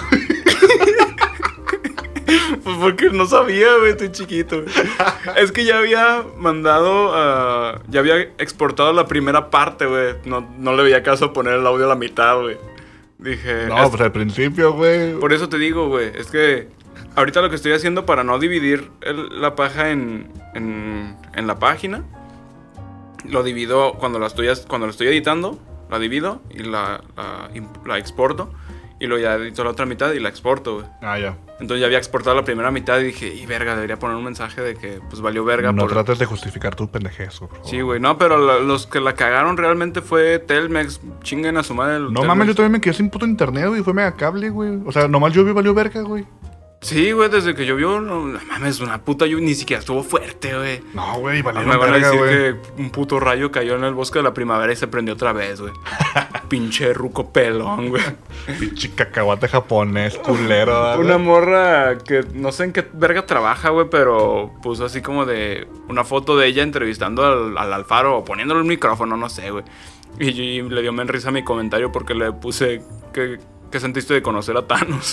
Speaker 2: Pues porque no sabía, güey, estoy chiquito. Güey. Es que ya había mandado, uh, ya había exportado la primera parte, güey. No, no le veía caso poner el audio a la mitad, güey. Dije...
Speaker 1: No,
Speaker 2: es...
Speaker 1: pues al principio, güey.
Speaker 2: Por eso te digo, güey, es que ahorita lo que estoy haciendo para no dividir el, la paja en, en, en la página, lo divido cuando la estoy, cuando lo estoy editando, la divido y la, la, la exporto. Y luego ya edito la otra mitad y la exporto, güey.
Speaker 1: Ah, ya.
Speaker 2: Entonces ya había exportado la primera mitad y dije, y verga, debería poner un mensaje de que pues valió verga.
Speaker 1: No
Speaker 2: por...
Speaker 1: trates de justificar tu pendejez, por favor.
Speaker 2: Sí, güey, no, pero la, los que la cagaron realmente fue Telmex. Chinguen a su madre. El
Speaker 1: No
Speaker 2: Telmex.
Speaker 1: mames, yo también me quedé sin puto internet, güey. Fue mega cable, güey. O sea, nomás yo vi valió verga, güey.
Speaker 2: Sí, güey, desde que llovió, no, no mames, una puta lluvia, ni siquiera estuvo fuerte, güey.
Speaker 1: No, güey,
Speaker 2: No
Speaker 1: valió
Speaker 2: me van a
Speaker 1: verga,
Speaker 2: decir
Speaker 1: güey.
Speaker 2: que un puto rayo cayó en el bosque de la primavera y se prendió otra vez, güey. Pinche ruco pelón, güey.
Speaker 1: Pinche cacahuate japonés, culero.
Speaker 2: Una morra que no sé en qué verga trabaja, güey, pero puso así como de una foto de ella entrevistando al, al Alfaro o poniéndole un micrófono, no sé, güey. Y, y le dio men risa mi comentario porque le puse que, ¿qué sentiste de conocer a Thanos?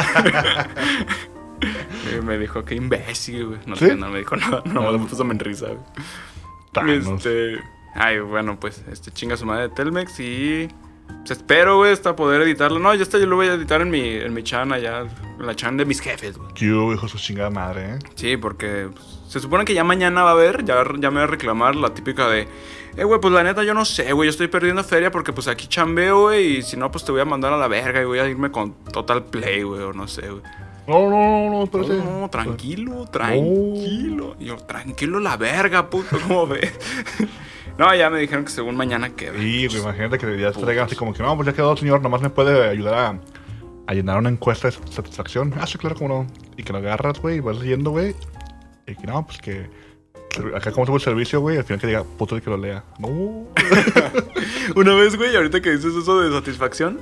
Speaker 2: Y me dijo, qué imbécil, güey. No
Speaker 1: ¿Sí?
Speaker 2: sé, no me dijo nada, no, me puso men risa, güey.
Speaker 1: Thanos.
Speaker 2: Este, ay, bueno, pues, este, chinga su madre de Telmex y... Pues espero, güey, hasta poder editarlo. No, ya está, yo lo voy a editar en mi, en mi chan allá, en la chan de mis jefes, güey.
Speaker 1: ¿Qué hubo, hijo de su chingada madre, eh?
Speaker 2: Sí, porque pues, se supone que ya mañana va a haber, ya, ya me va a reclamar la típica de... Eh, güey, pues la neta yo no sé, güey, yo estoy perdiendo feria porque pues aquí chambeo, güey, y si no, pues te voy a mandar a la verga y voy a irme con Total Play, güey, o no sé, güey.
Speaker 1: No, no, no, no, espérate.
Speaker 2: No, no, tranquilo, tranquilo. Y yo, tranquilo la verga, puto, ¿cómo ves? No, ya me dijeron que según mañana queda.
Speaker 1: Sí, güey, imagínate que ya te traigan así como que no, pues ya quedó, señor, nomás me puede ayudar a, a llenar una encuesta de satisfacción. Ah, sí, claro, como no. Y que lo agarras, güey, y vas leyendo, güey. Y que no, pues que. Acá como tuvo el servicio, güey, al final que diga, puto, y que lo lea. No.
Speaker 2: Una vez, güey, ahorita que dices eso de satisfacción,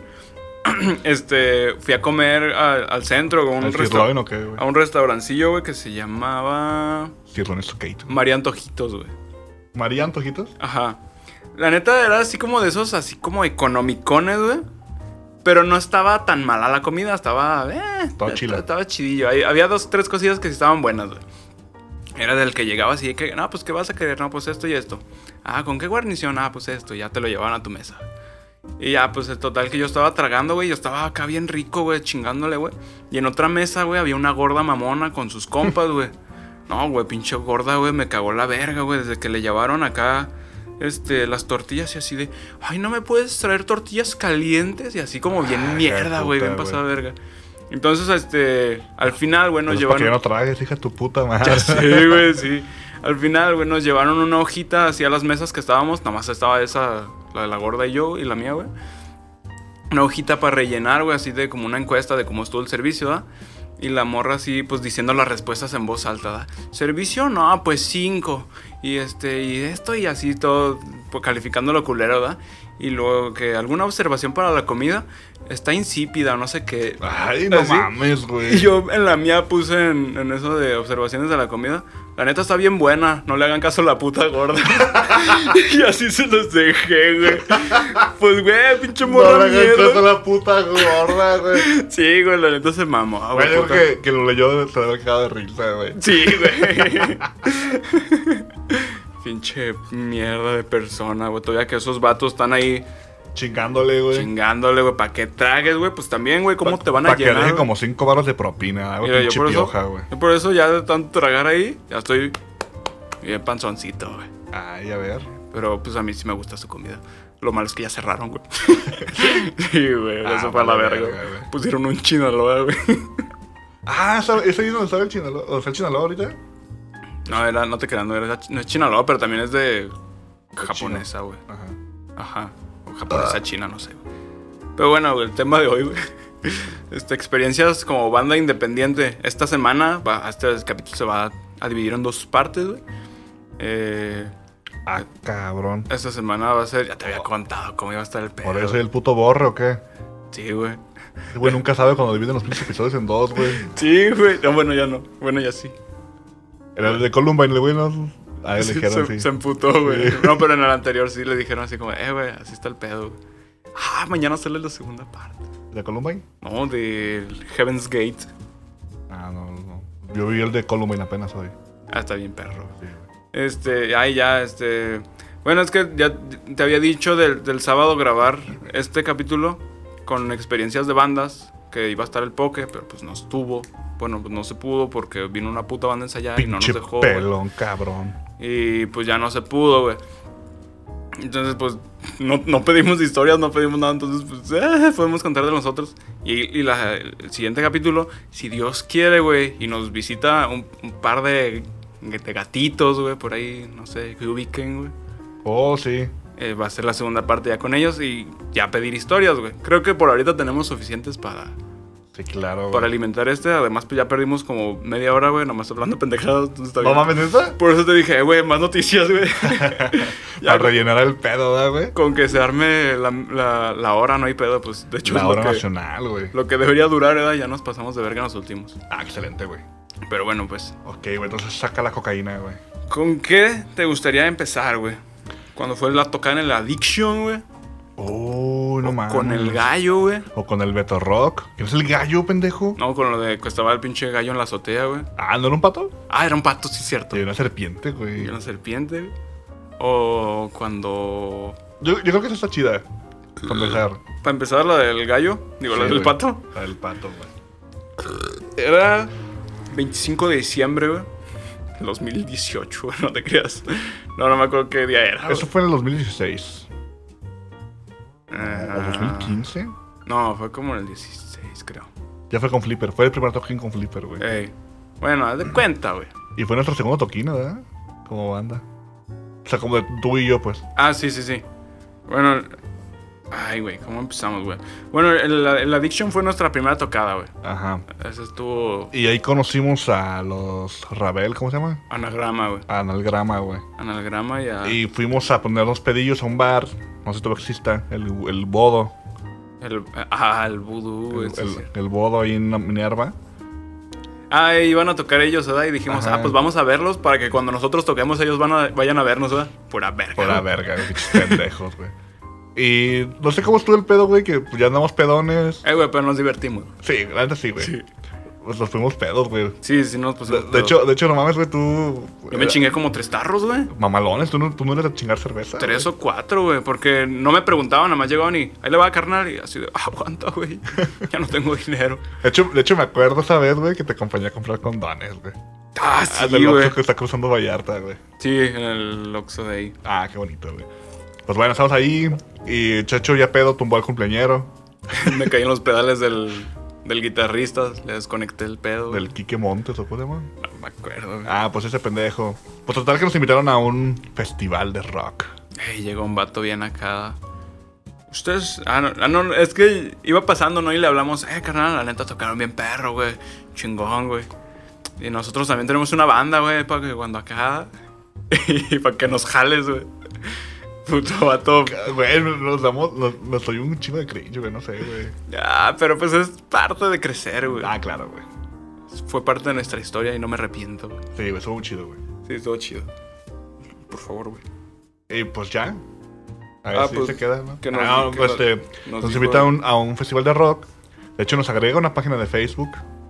Speaker 2: este, fui a comer a, al centro con un
Speaker 1: ¿Al
Speaker 2: restaurante.
Speaker 1: Sirloin o qué, güey?
Speaker 2: A un restaurancillo, güey, que se llamaba
Speaker 1: Sirloin es Kate.
Speaker 2: María Antojitos, güey.
Speaker 1: ¿María Antojitos?
Speaker 2: Ajá. La neta era así como de esos, así como economicones, güey. Pero no estaba tan mala la comida, estaba... Eh,
Speaker 1: Estaba chila.
Speaker 2: Estaba chidillo. Ahí había dos, tres cosillas que sí estaban buenas, güey. Era del que llegaba así de que... No, pues, ¿qué vas a querer? No, pues esto y esto. Ah, ¿con qué guarnición? Ah, pues esto. Ya te lo llevaban a tu mesa. Y ya, pues, el total que yo estaba tragando, güey. Yo estaba acá bien rico, güey, chingándole, güey. Y en otra mesa, güey, había una gorda mamona con sus compas, güey. No, güey, pinche gorda, güey, me cagó la verga, güey. Desde que le llevaron acá, este, las tortillas y así de... Ay, ¿no me puedes traer tortillas calientes? Y así como bien
Speaker 1: Ay,
Speaker 2: mierda, güey,
Speaker 1: puta,
Speaker 2: bien pasada
Speaker 1: güey.
Speaker 2: verga. Entonces, este, al final, güey, nos
Speaker 1: Pues para que ya
Speaker 2: llevaron...
Speaker 1: no tragues, hija de tu puta madre.
Speaker 2: Ya sé, güey, sí. Al final, güey, nos llevaron una hojita así a las mesas que estábamos. Nada más estaba esa, la de la gorda y yo y la mía, güey. Una hojita para rellenar, güey, así de como una encuesta de cómo estuvo el servicio, ¿verdad? Y la morra así, pues, diciendo las respuestas en voz alta, ¿verdad? ¿Servicio? No, pues cinco. Y este, y esto y así todo, pues, calificando lo culero, ¿verdad? Y luego que alguna observación para la comida está insípida, no sé qué.
Speaker 1: Ay, no
Speaker 2: Así.
Speaker 1: mames, güey.
Speaker 2: Y yo en la mía puse en, en eso de observaciones de la comida. La neta está bien buena, no le hagan caso a la puta gorda. Y así se los dejé, güey. Pues, güey, pinche
Speaker 1: No
Speaker 2: morra
Speaker 1: le hagas caso a
Speaker 2: mierda.
Speaker 1: la puta gorda, güey.
Speaker 2: Sí, güey, la neta se mamó,
Speaker 1: Güey,
Speaker 2: güey.
Speaker 1: yo
Speaker 2: puta.
Speaker 1: creo que, que lo leyó se había quedado de risa, güey.
Speaker 2: Sí, güey. Pinche mierda de persona, güey. Todavía que esos vatos están ahí
Speaker 1: Chingándole, güey.
Speaker 2: chingándole, güey. ¿Para que tragues, güey? Pues también, güey, ¿cómo
Speaker 1: Pa-
Speaker 2: te van a
Speaker 1: pa' que
Speaker 2: llenar?
Speaker 1: deje
Speaker 2: güey?
Speaker 1: como cinco baros de propina, güey.
Speaker 2: Mira, yo
Speaker 1: Pinche
Speaker 2: por, eso,
Speaker 1: pioja, güey.
Speaker 2: yo por eso ya de tanto tragar ahí, ya estoy bien panzoncito, güey.
Speaker 1: Ay, a ver.
Speaker 2: Pero pues a mí sí me gusta su comida. Lo malo es que ya cerraron, güey. Sí, güey,
Speaker 1: Ah,
Speaker 2: eso fue a la
Speaker 1: vale,
Speaker 2: verga.
Speaker 1: verga, güey.
Speaker 2: Pusieron un Chinaloa, güey.
Speaker 1: Ah, ¿sabe- ¿ese ahí es donde estaba el Chinaloa? ¿O está el Chinaloa ahorita?
Speaker 2: No, era, no te creas, no, era, no es Chinaloa, pero también es de japonesa, güey.
Speaker 1: Ajá.
Speaker 2: Ajá. O japonesa china, no sé, güey. Pero bueno, güey, el tema de hoy, güey. Este, experiencias como banda independiente. Esta semana, va, este capítulo se va a dividir en dos partes, güey. Eh,
Speaker 1: Ah, cabrón.
Speaker 2: Esta semana va a ser... Ya te había contado cómo iba a estar el pedo.
Speaker 1: ¿Por eso soy el puto borre o qué?
Speaker 2: Sí, güey.
Speaker 1: Ese güey nunca sabe cuando dividen los pinches episodios en dos, güey.
Speaker 2: Sí, güey. No, bueno, ya no. Bueno, ya sí.
Speaker 1: Era el de Columbine, el güey, ¿no? A él
Speaker 2: Sí,
Speaker 1: le dijeron
Speaker 2: se,
Speaker 1: sí.
Speaker 2: se emputó, güey.
Speaker 1: Sí.
Speaker 2: No, pero en el anterior sí le dijeron así como, eh, güey, así está el pedo, güey. Ah, mañana sale la segunda parte.
Speaker 1: ¿De Columbine?
Speaker 2: No, de Heaven's Gate.
Speaker 1: Ah, no, no. Yo vi el de Columbine apenas hoy.
Speaker 2: Ah, está bien, perro.
Speaker 1: Sí, güey.
Speaker 2: Este, ay, ya, este... Bueno, es que ya te había dicho del, del sábado grabar este capítulo con experiencias de bandas, que iba a estar el Poke, pero pues no estuvo. Bueno, pues no se pudo porque vino una puta banda a ensayar y no nos
Speaker 1: Pinche
Speaker 2: dejó, güey.
Speaker 1: pelón, cabrón.
Speaker 2: Y pues ya no se pudo, güey. Entonces, pues, no, no pedimos historias, no pedimos nada. Entonces, pues, eh, podemos contar de nosotros. Y, y la, el siguiente capítulo, si Dios quiere, güey, y nos visita un, un par de, de gatitos, güey, por ahí, no sé, que ubiquen, güey.
Speaker 1: Oh, sí.
Speaker 2: Eh, va a ser la segunda parte ya con ellos y ya pedir historias, güey. Creo que por ahorita tenemos suficientes para,
Speaker 1: Sí, claro, güey.
Speaker 2: para alimentar este. Además, pues ya perdimos como media hora, güey, nomás hablando pendejadas. Entonces está
Speaker 1: ¿No
Speaker 2: bien.
Speaker 1: mames esa?
Speaker 2: Por eso te dije, eh, güey, más noticias, güey. Ya,
Speaker 1: Para rellenar el pedo, ¿verdad, güey?
Speaker 2: con que se arme la, la, la hora, no hay pedo, pues de hecho
Speaker 1: La
Speaker 2: es
Speaker 1: hora
Speaker 2: lo que,
Speaker 1: nacional, güey.
Speaker 2: lo que debería durar, ¿verdad? Ya nos pasamos de verga en los últimos.
Speaker 1: Ah, excelente, güey.
Speaker 2: Pero bueno, pues,
Speaker 1: Ok, güey, entonces saca la cocaína, güey.
Speaker 2: ¿con qué te gustaría empezar, güey? Cuando fue la tocada en el Addiction, güey.
Speaker 1: Oh, no mames.
Speaker 2: Con el gallo, güey.
Speaker 1: O con el Beto Rock. ¿Quién es el gallo, pendejo?
Speaker 2: No, con lo de que estaba el pinche gallo en la azotea, güey.
Speaker 1: Ah, ¿no era un pato?
Speaker 2: Ah, era un pato, sí, cierto.
Speaker 1: Sí, una serpiente, güey.
Speaker 2: Y una serpiente, güey. O cuando...
Speaker 1: Yo, yo creo que esa está chida. Para empezar.
Speaker 2: Para empezar, la del gallo. Digo,
Speaker 1: Sí,
Speaker 2: la del
Speaker 1: güey.
Speaker 2: pato.
Speaker 1: La del pato, güey.
Speaker 2: Era veinticinco de diciembre, güey. dos mil dieciocho, güey, no te creas. No, no me acuerdo qué día era.
Speaker 1: Eso fue en el dos mil dieciséis.
Speaker 2: Eh,
Speaker 1: ¿O dos mil quince?
Speaker 2: No, fue como en el dieciséis, creo.
Speaker 1: Ya fue con Flipper. Fue el primer toquín con Flipper, güey.
Speaker 2: Ey. Bueno, haz de cuenta, güey.
Speaker 1: Y fue nuestro segundo toquín, ¿verdad? Como banda. O sea, como de tú y yo, pues.
Speaker 2: Ah, sí, sí, sí. Bueno, ay, güey, ¿cómo empezamos, güey? Bueno, el, el Addiction fue nuestra primera tocada, güey.
Speaker 1: Ajá.
Speaker 2: Ese estuvo
Speaker 1: Y ahí conocimos a los Ravel, ¿cómo se llama?
Speaker 2: anagrama, güey.
Speaker 1: Analgrama, güey.
Speaker 2: Anagrama y a...
Speaker 1: Y fuimos a poner los pedillos a un bar. No sé si todavía exista. El, el Bodo.
Speaker 2: El, ah, el vudú, güey.
Speaker 1: El,
Speaker 2: sí,
Speaker 1: el-
Speaker 2: sí.
Speaker 1: el Bodo ahí en Minerva.
Speaker 2: Ah, iban a tocar ellos, ¿verdad? Y dijimos,
Speaker 1: Ajá.
Speaker 2: ah, pues vamos a verlos para que cuando nosotros toquemos ellos van a, vayan a vernos, ¿verdad? Pura verga.
Speaker 1: Por la
Speaker 2: güey.
Speaker 1: verga, pinches pendejos, güey. Y no sé cómo estuvo el pedo, güey, que pues, ya andamos pedones.
Speaker 2: Eh, güey, pero nos divertimos.
Speaker 1: Sí, la neta sí, güey.
Speaker 2: Sí.
Speaker 1: Pues nos fuimos pedos, güey.
Speaker 2: Sí, sí, nos
Speaker 1: De,
Speaker 2: pusimos.
Speaker 1: de hecho, de hecho, no mames, güey, tú...
Speaker 2: Yo me chingué como tres tarros, güey.
Speaker 1: Mamalones, tú no, tú no eres de chingar cerveza.
Speaker 2: Tres o cuatro, güey. Porque no me preguntaban, nada más llegaban y ahí le va a carnal. Y así de, ah, aguanta, güey. Ya no tengo dinero.
Speaker 1: De hecho, de hecho, me acuerdo esa vez, güey, que te acompañé a comprar condones, güey.
Speaker 2: Ah,
Speaker 1: Ah,
Speaker 2: sí,
Speaker 1: del
Speaker 2: güey.
Speaker 1: Oxxo que está cruzando Vallarta, güey.
Speaker 2: Sí, en el Oxxo de ahí.
Speaker 1: Ah, qué bonito, güey. Pues bueno, estamos ahí y Chacho ya pedo tumbó al cumpleañero
Speaker 2: Me caí en los pedales del, del guitarrista. Le desconecté el pedo. güey.
Speaker 1: del Quique Montes, ¿o cómo se llama?
Speaker 2: No me acuerdo, güey.
Speaker 1: Ah, pues ese pendejo. Pues total que nos invitaron a un festival de rock.
Speaker 2: Ey, llegó un vato bien acá. Ustedes. Ah no, ah, no, es que iba pasando, ¿no? Y le hablamos, eh, carnal, la neta tocaron bien perro, güey. Chingón, güey. Y nosotros también tenemos una banda, güey, para que cuando acá. Y para que nos jales, güey. Puto vato.
Speaker 1: Güey, nos damos, nos, nos doy un chingo de cringe, güey, no sé, güey.
Speaker 2: Ah, pero pues es parte de crecer, güey.
Speaker 1: Ah, claro, güey.
Speaker 2: Fue parte de nuestra historia y no me arrepiento, güey.
Speaker 1: Sí, güey, estuvo muy chido, güey.
Speaker 2: Sí, estuvo chido. Por favor, güey.
Speaker 1: Y pues ya. A ver
Speaker 2: Ah,
Speaker 1: si
Speaker 2: pues,
Speaker 1: se queda, ¿no?
Speaker 2: que nos-
Speaker 1: ah,
Speaker 2: que
Speaker 1: pues,
Speaker 2: nos-
Speaker 1: este,
Speaker 2: nos
Speaker 1: nos
Speaker 2: dijo-
Speaker 1: invita a un, a un festival de rock. De hecho, nos agrega una página de Facebook.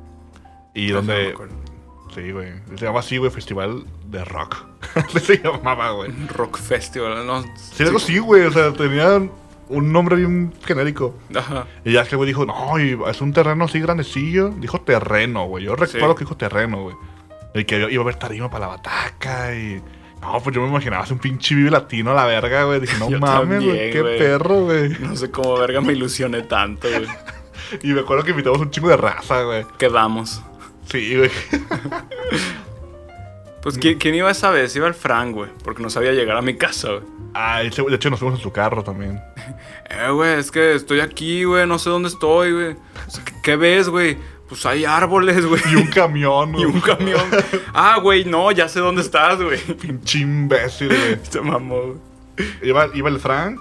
Speaker 1: Y
Speaker 2: Ajá, me
Speaker 1: donde...
Speaker 2: acuerdo.
Speaker 1: Sí, güey. Se llama así, güey, Festival de Rock. Así se llamaba, güey.
Speaker 2: Rock Festival, ¿no?
Speaker 1: Sí, algo así, güey. O sea, tenía un nombre bien genérico.
Speaker 2: Ajá.
Speaker 1: Y ya que, güey, dijo, no, y es un terreno así grandecillo. Dijo terreno, güey. Yo recuerdo
Speaker 2: Sí.
Speaker 1: que dijo terreno, güey. Y que iba a haber tarima para la bataca y... No, pues yo me imaginaba hacer un pinche vive latino a la verga, güey. Dije, no
Speaker 2: Yo
Speaker 1: mames, güey.
Speaker 2: también,
Speaker 1: Qué
Speaker 2: güey.
Speaker 1: perro, güey.
Speaker 2: No sé cómo verga me ilusioné tanto, güey.
Speaker 1: Y me acuerdo que invitamos un chingo de raza, güey.
Speaker 2: Quedamos.
Speaker 1: Sí, güey.
Speaker 2: Pues, ¿quién, quién iba esa vez? Iba el Frank, güey. Porque no sabía llegar a mi casa, güey.
Speaker 1: Ah, ese güey, de hecho nos fuimos en su carro también.
Speaker 2: Eh, güey, es que estoy aquí, güey. No sé dónde estoy, güey. O sea, ¿qué, qué ves, güey? Pues hay árboles, güey.
Speaker 1: Y un camión,
Speaker 2: Y un camión. Ah, güey, no, ya sé dónde estás, güey.
Speaker 1: Pinche imbécil, güey.
Speaker 2: Se mamó, güey.
Speaker 1: Iba, iba el Frank,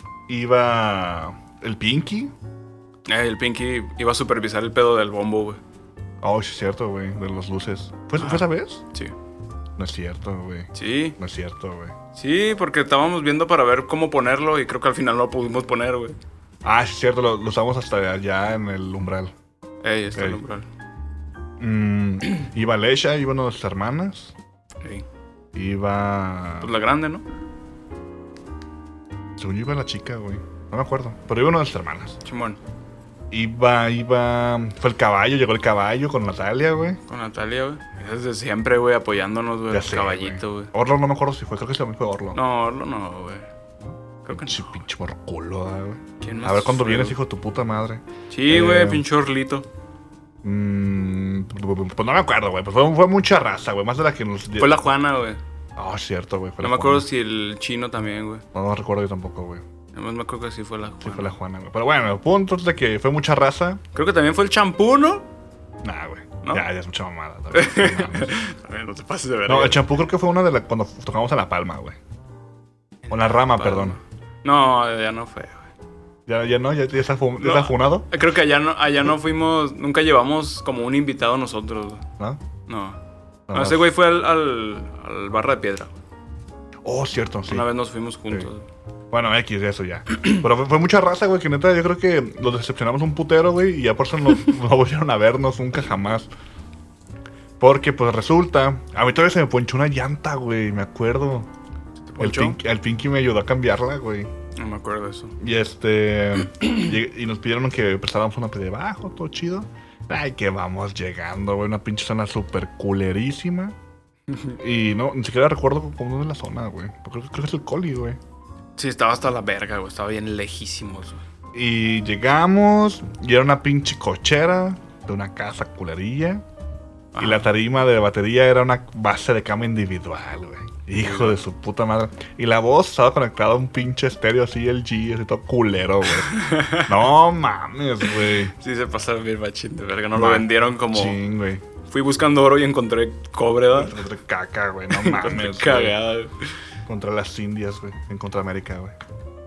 Speaker 1: iba el Pinky.
Speaker 2: Eh, el Pinky iba a supervisar el pedo del bombo, güey.
Speaker 1: Oh, sí es cierto, güey, de las luces. ¿Fue, ¿Fue esa vez?
Speaker 2: Sí.
Speaker 1: No es cierto, güey.
Speaker 2: Sí.
Speaker 1: No es cierto, güey.
Speaker 2: Sí, porque estábamos viendo para ver cómo ponerlo y creo que al final no lo pudimos poner, güey.
Speaker 1: Ah, sí es cierto, lo, lo usamos hasta allá en el umbral.
Speaker 2: Ey, está
Speaker 1: Ey.
Speaker 2: el umbral.
Speaker 1: Mm, iba Leisha, iban nuestras hermanas.
Speaker 2: Ey.
Speaker 1: Iba...
Speaker 2: Pues la grande, ¿no?
Speaker 1: Según yo iba la chica, güey. No me acuerdo. Pero iba una de nuestras hermanas.
Speaker 2: Chimón.
Speaker 1: Iba, iba... Fue el caballo, llegó el caballo con Natalia, güey.
Speaker 2: Con Natalia, güey. Desde siempre, güey, apoyándonos, güey.
Speaker 1: Ya
Speaker 2: El
Speaker 1: sé,
Speaker 2: caballito, güey.
Speaker 1: Orlo no me acuerdo si fue, creo que también fue Orlo.
Speaker 2: No, Orlo no, güey. Creo que
Speaker 1: Pinche,
Speaker 2: no.
Speaker 1: pinche morculo, güey.
Speaker 2: ¿Quién más
Speaker 1: A ver cuándo
Speaker 2: fue,
Speaker 1: vienes,
Speaker 2: güey?
Speaker 1: hijo de tu puta madre.
Speaker 2: Sí, güey,
Speaker 1: Eh,
Speaker 2: pinche Orlito.
Speaker 1: Mm, pues no me acuerdo, güey. Pues fue, fue mucha raza, güey. Más de la que nos...
Speaker 2: Fue la Juana, güey.
Speaker 1: Ah, es cierto, güey. fue
Speaker 2: No
Speaker 1: la
Speaker 2: me acuerdo
Speaker 1: Juana.
Speaker 2: si el chino también, güey.
Speaker 1: No, no recuerdo yo tampoco, güey.
Speaker 2: Además me acuerdo que sí fue la Juana.
Speaker 1: Sí, fue la Juana, güey. Pero bueno, el punto es de que fue mucha raza.
Speaker 2: Creo que también fue el champú, ¿no?
Speaker 1: Nah, güey.
Speaker 2: ¿No?
Speaker 1: Ya, ya es mucha mamada. también. No, mames.
Speaker 2: A ver, no te pases de ver.
Speaker 1: No, el champú creo que fue una de las cuando tocamos en La Palma, güey. O en La Rama, perdón.
Speaker 2: No, ya no fue, güey.
Speaker 1: Ya, ya no, ya, ya está, fu- ya
Speaker 2: No.
Speaker 1: está funado,
Speaker 2: Creo que allá no, allá no fuimos, nunca llevamos como un invitado nosotros, güey.
Speaker 1: ¿no?
Speaker 2: No.
Speaker 1: No,
Speaker 2: No, ese güey fue al, al, al Barra de Piedra, güey.
Speaker 1: Oh, cierto, sí.
Speaker 2: Una vez nos fuimos juntos.
Speaker 1: Sí. Bueno, X, eso ya. Pero fue, fue mucha raza, güey, que neta yo creo que los decepcionamos un putero, güey, y ya por eso no, no volvieron a vernos nunca jamás. Porque, pues, resulta... A mí todavía se me ponchó una llanta, güey, me acuerdo. El
Speaker 2: ponchó?
Speaker 1: Pinky, el Pinky me ayudó a cambiarla, güey.
Speaker 2: No me acuerdo de eso.
Speaker 1: Y este... y, y nos pidieron que prestáramos una pie de bajo, todo chido. Ay, que vamos llegando, güey, una pinche zona súper culerísima. Y no, ni siquiera recuerdo cómo es la zona, güey. Creo, creo que es el Coli, güey.
Speaker 2: Sí, estaba hasta la verga, güey. Estaba bien lejísimos, güey.
Speaker 1: Y llegamos y era una pinche cochera de una casa culerilla.
Speaker 2: Ajá.
Speaker 1: Y la tarima de batería era una base de cama individual, güey. Hijo de su puta madre. Y la voz estaba conectada a un pinche estéreo así, el G, así todo culero, güey. No mames, güey.
Speaker 2: Sí, se pasaron bien machín de verga. No
Speaker 1: Ma-
Speaker 2: lo vendieron como...
Speaker 1: Ching, güey.
Speaker 2: Fui buscando oro y encontré cobre, ¿verdad?
Speaker 1: Otra caca, güey. No mames, güey.
Speaker 2: Cagada, güey.
Speaker 1: Contra las Indias, güey. En contra América, güey.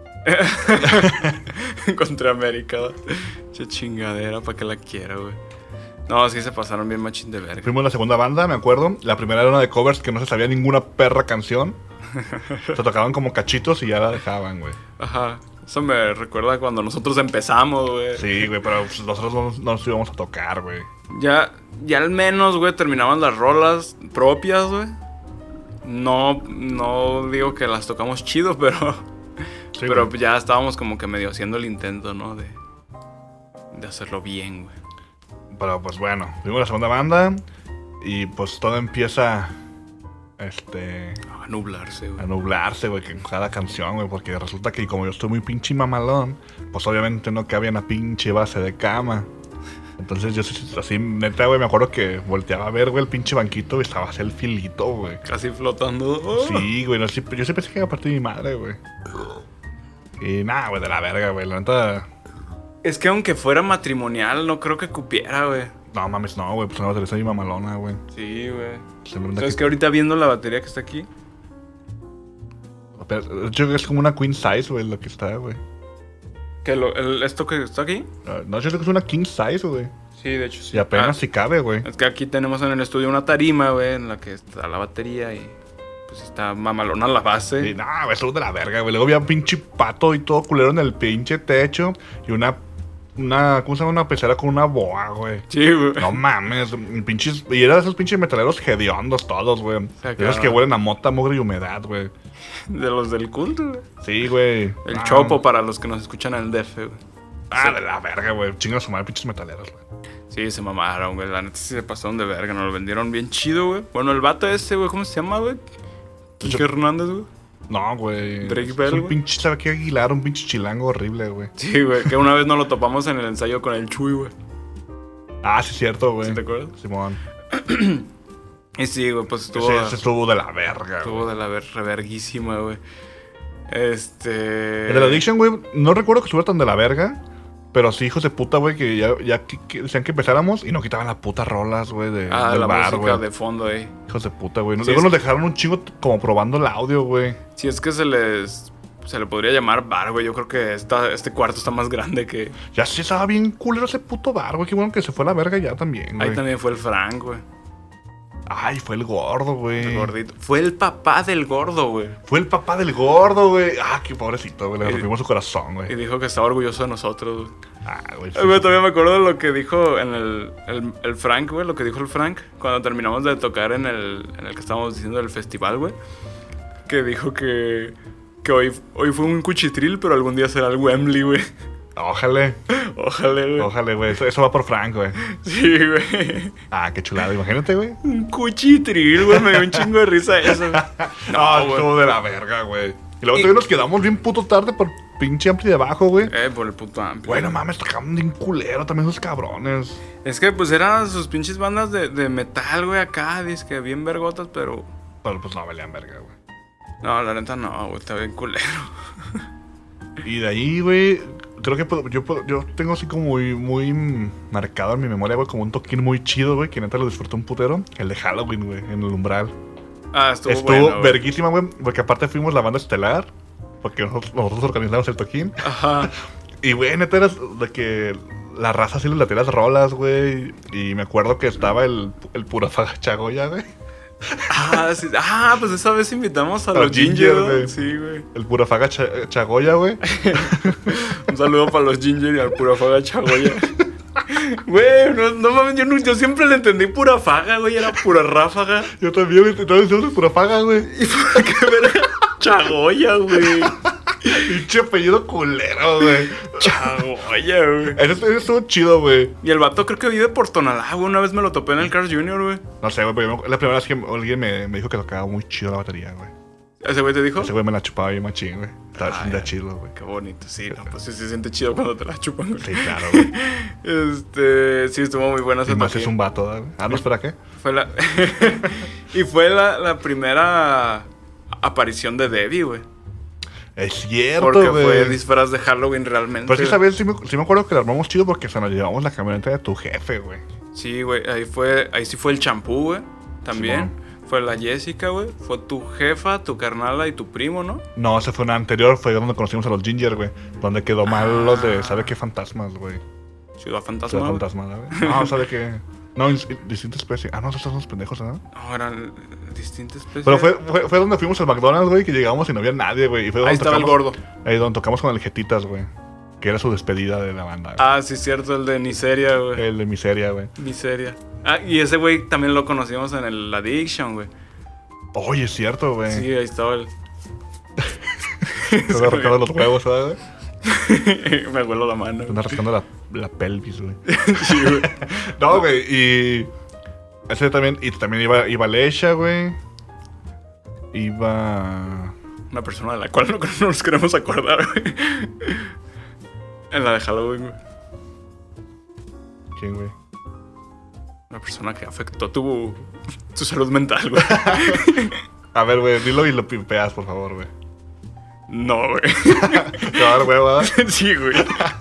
Speaker 2: Contra América, ¿verdad? Che chingadera, ¿para qué la quiero, güey? No, sí se pasaron bien machín de verga.
Speaker 1: Fuimos la segunda banda, me acuerdo. La primera era una de covers que no se sabía ninguna perra canción. Se tocaban como cachitos y ya la dejaban, güey.
Speaker 2: Ajá. Eso me recuerda cuando nosotros empezamos, güey.
Speaker 1: Sí, güey, pero pues, nosotros no, no nos íbamos a tocar, güey.
Speaker 2: Ya, ya al menos, güey, terminaban las rolas propias, güey. No, no digo que las tocamos chido, pero...
Speaker 1: Sí,
Speaker 2: pero
Speaker 1: güey.
Speaker 2: ya estábamos como que medio haciendo el intento, ¿no? De, de hacerlo bien, güey.
Speaker 1: Pero pues bueno, fuimos la segunda banda y pues todo empieza este
Speaker 2: A nublarse,
Speaker 1: a
Speaker 2: güey.
Speaker 1: nublarse, güey, con cada canción, güey, porque resulta que como yo estoy muy pinche mamalón, pues obviamente no cabía una pinche base de cama. Entonces yo sí- así, neta, güey, me acuerdo que volteaba a ver, güey, el pinche banquito y estaba así el filito, güey.
Speaker 2: Casi flotando.
Speaker 1: Sí, güey, no, sí, yo siempre pensé que era parte de mi madre, güey. Y nada, güey, de la verga, güey, la neta...
Speaker 2: Es que aunque fuera matrimonial, no creo que cupiera, güey.
Speaker 1: No mames, no, güey, pues no, te mi mamalona, güey.
Speaker 2: Sí, güey.
Speaker 1: Se me nota
Speaker 2: ¿Sabes
Speaker 1: que-
Speaker 2: que ahorita viendo la batería que está aquí?
Speaker 1: Pero, de hecho, es como una queen size, güey, lo que está, güey.
Speaker 2: Que lo, el- ¿Esto que está aquí?
Speaker 1: Ah, no, yo creo que es una king size, güey.
Speaker 2: Sí, de hecho sí.
Speaker 1: Y apenas
Speaker 2: Ah,
Speaker 1: si cabe, güey.
Speaker 2: es que aquí tenemos en el estudio una tarima, güey, en la que está la batería y pues está mamalona la base.
Speaker 1: Y nah, güey, eso es de la verga, güey. Luego había un pinche pato y todo culero en el pinche techo. Y una, una, ¿cómo se llama? Una pecera con una boa, güey.
Speaker 2: Sí, güey.
Speaker 1: No mames, pinches. Y eran esos pinches metaleros hediondos todos, güey.
Speaker 2: Se
Speaker 1: De esos que
Speaker 2: acaban.
Speaker 1: huelen a mota, mugre y humedad, güey.
Speaker 2: De los del culto, güey.
Speaker 1: Sí, güey.
Speaker 2: El
Speaker 1: Ah,
Speaker 2: chopo para los que nos escuchan en el D F, güey.
Speaker 1: Ah, de la verga, güey. Chinga su madre, pinches metaleros, güey.
Speaker 2: Sí, se mamaron, güey. La neta sí se pasaron de verga. Nos lo vendieron bien chido, güey. Bueno, el vato ese, güey, ¿cómo se llama, güey? Quique
Speaker 1: Yo-
Speaker 2: Hernández, güey.
Speaker 1: No, güey.
Speaker 2: Drake
Speaker 1: Es
Speaker 2: Bell,
Speaker 1: un
Speaker 2: güey.
Speaker 1: pinche, ¿sabe qué? Aguilar, un pinche chilango horrible, güey.
Speaker 2: Sí, güey. Que una vez nos lo topamos en el ensayo con el Chuy, güey.
Speaker 1: Ah, sí, cierto, güey.
Speaker 2: ¿Sí te acuerdas?
Speaker 1: Simón.
Speaker 2: Y sí, güey, pues estuvo...
Speaker 1: Ese, ese estuvo de la verga,
Speaker 2: Estuvo
Speaker 1: güey.
Speaker 2: de la ver reverguísima, güey. Este...
Speaker 1: El de la Addiction, güey, no recuerdo que estuviera tan de la verga. Pero sí, hijos de puta, güey, que ya, ya que, que decían que empezáramos y no quitaban las putas rolas, güey, de,
Speaker 2: Ah,
Speaker 1: del
Speaker 2: la
Speaker 1: bar,
Speaker 2: música
Speaker 1: güey.
Speaker 2: de fondo, eh.
Speaker 1: Hijos de puta, güey.
Speaker 2: Sí,
Speaker 1: Luego
Speaker 2: es
Speaker 1: nos
Speaker 2: que-
Speaker 1: dejaron un chingo t- como probando el audio, güey.
Speaker 2: Si es que se les... Se le podría llamar bar, güey. Yo creo que esta, este cuarto está más grande que...
Speaker 1: Ya sí estaba bien culero ese puto bar, güey. Qué bueno que se fue a la verga ya también, güey.
Speaker 2: Ahí también fue el Frank, güey.
Speaker 1: Ay, fue el gordo, güey.
Speaker 2: El gordito. Fue el papá del gordo, güey.
Speaker 1: Fue el papá del gordo, güey. Ah, qué pobrecito, güey. Le
Speaker 2: Y-
Speaker 1: rompimos su corazón,
Speaker 2: Y
Speaker 1: güey.
Speaker 2: dijo que estaba orgulloso de nosotros, güey.
Speaker 1: Ah, güey. sí.
Speaker 2: Ay, güey, todavía me acuerdo de lo que dijo en el, el, el Frank, güey, lo que dijo el Frank cuando terminamos de tocar en el, en el que estábamos diciendo del festival, güey. Que dijo que, que hoy, hoy fue un cuchitril, pero algún día será el Wembley, güey.
Speaker 1: Ojalá.
Speaker 2: Ojalá, güey.
Speaker 1: Ojalá, güey. Eso, eso va por Frank, güey.
Speaker 2: Sí, güey.
Speaker 1: Ah, qué chulada. Imagínate, güey.
Speaker 2: Un cuchitril, güey. Me dio un chingo de risa eso, güey.
Speaker 1: No,
Speaker 2: güey.
Speaker 1: estuvo de la verga, güey. Y luego
Speaker 2: Y-
Speaker 1: todavía nos quedamos bien puto tarde por pinche ampli de abajo, güey.
Speaker 2: Eh, por el puto amplio.
Speaker 1: Bueno, mames, tocaban bien culero también esos cabrones.
Speaker 2: Es que, pues, eran sus pinches bandas de, de metal, güey, acá. Dice que bien vergotas, pero...
Speaker 1: Pero pues no valían verga, güey.
Speaker 2: No, la neta no, güey. Está bien culero.
Speaker 1: Y de ahí, güey, creo que puedo- yo, puedo- yo tengo así como muy, muy marcado en mi memoria, güey, como un toquín muy chido, güey, que neta lo disfruté un putero. El de Halloween, güey, en el umbral.
Speaker 2: Ah, estuvo,
Speaker 1: Estuvo
Speaker 2: bueno, güey.
Speaker 1: verguísima, güey, porque aparte fuimos la banda estelar, porque nosotros, nosotros organizamos el toquín.
Speaker 2: Ajá.
Speaker 1: Y, güey, neta era de que la raza sí les latía las rolas, güey. Y me acuerdo que estaba el, el pura faga Chagoya, güey.
Speaker 2: Ah, sí. Ah, pues esa vez invitamos a
Speaker 1: A
Speaker 2: los
Speaker 1: Ginger,
Speaker 2: Ginger, ¿no?
Speaker 1: güey.
Speaker 2: Sí, güey.
Speaker 1: El pura faga Cha- Chagoya, güey.
Speaker 2: Un saludo para los Ginger y al pura faga Chagoya. Güey, no, no mames, yo, no- yo siempre le entendí pura faga, güey, era pura ráfaga.
Speaker 1: Yo también, güey, entonces decimos el pura faga, güey.
Speaker 2: ¿Y por qué verga? Chagoya, güey.
Speaker 1: Pinche apellido culero, güey.
Speaker 2: Chagoya, güey.
Speaker 1: Ese, ese estuvo chido, güey.
Speaker 2: Y el vato creo que vive por Tonalá, güey. Una vez me lo topé en el Cars Junior, güey.
Speaker 1: No sé, güey, pero yo me- la primera vez que alguien me, me dijo que tocaba muy chido la batería, güey.
Speaker 2: ¿Ese güey te dijo?
Speaker 1: Ese güey me la chupaba bien machín, güey. Estaba
Speaker 2: Ay,
Speaker 1: bien
Speaker 2: ay.
Speaker 1: chido, güey.
Speaker 2: Qué bonito, sí, no, pues sí se siente chido cuando te la chupan, güey.
Speaker 1: Sí, claro, güey.
Speaker 2: Este, sí, estuvo muy buena esa
Speaker 1: Y más
Speaker 2: toquín.
Speaker 1: es un vato, güey. Ah, no, espera, ¿qué?
Speaker 2: Fue la... y fue la, la primera aparición de Debbie, güey.
Speaker 1: Es cierto,
Speaker 2: Porque
Speaker 1: güey.
Speaker 2: fue disfraz de Halloween realmente.
Speaker 1: Pues esa vez sí me, sí me acuerdo que la armamos chido porque se nos llevamos la camioneta de tu jefe, güey.
Speaker 2: Sí, güey, ahí fue, ahí sí fue el champú, güey. También. Fue la Jessica, güey. Fue tu jefa, tu carnala y tu primo, ¿no?
Speaker 1: No, esa fue una anterior, fue donde conocimos a los Ginger, güey. Donde quedó mal los de, ¿sabe qué fantasmas, güey?
Speaker 2: Ciudad Fantasma.
Speaker 1: Ciudad
Speaker 2: güey.
Speaker 1: fantasma, güey. No, ¿sabe qué? No, ins- distinta especie. Ah, no, esos son los pendejos, ¿no?
Speaker 2: No, eran distintas especies.
Speaker 1: Pero fue, fue, fue donde fuimos al McDonald's, güey, que llegamos y no había nadie, güey. Y fue donde
Speaker 2: Ahí estaba el
Speaker 1: tocamos-
Speaker 2: gordo.
Speaker 1: Ahí donde tocamos con el Jetitas, güey. Que era su despedida de la banda, güey.
Speaker 2: Ah, sí, cierto, el de Miseria, güey.
Speaker 1: El de miseria, güey.
Speaker 2: Miseria. Ah, y ese güey también lo conocimos en el Addiction, güey.
Speaker 1: Oye, es cierto, güey.
Speaker 2: Sí, ahí estaba el...
Speaker 1: Se anda rascando los huevos, ¿sabes?
Speaker 2: Me huelo la mano.
Speaker 1: Se
Speaker 2: güey.
Speaker 1: anda rascando la, la pelvis, güey.
Speaker 2: Sí, güey.
Speaker 1: No, güey, y... Ese también... Y también iba, iba Leisha, güey. Iba...
Speaker 2: Una persona de la cual no, no nos queremos acordar, güey. En la de Halloween, güey.
Speaker 1: ¿Quién, güey?
Speaker 2: Una persona que afectó tu, tu salud mental, güey.
Speaker 1: A ver, güey, dilo y lo pimpeas, por favor, güey.
Speaker 2: No, güey.
Speaker 1: Te va a dar hueva.
Speaker 2: Sí, güey.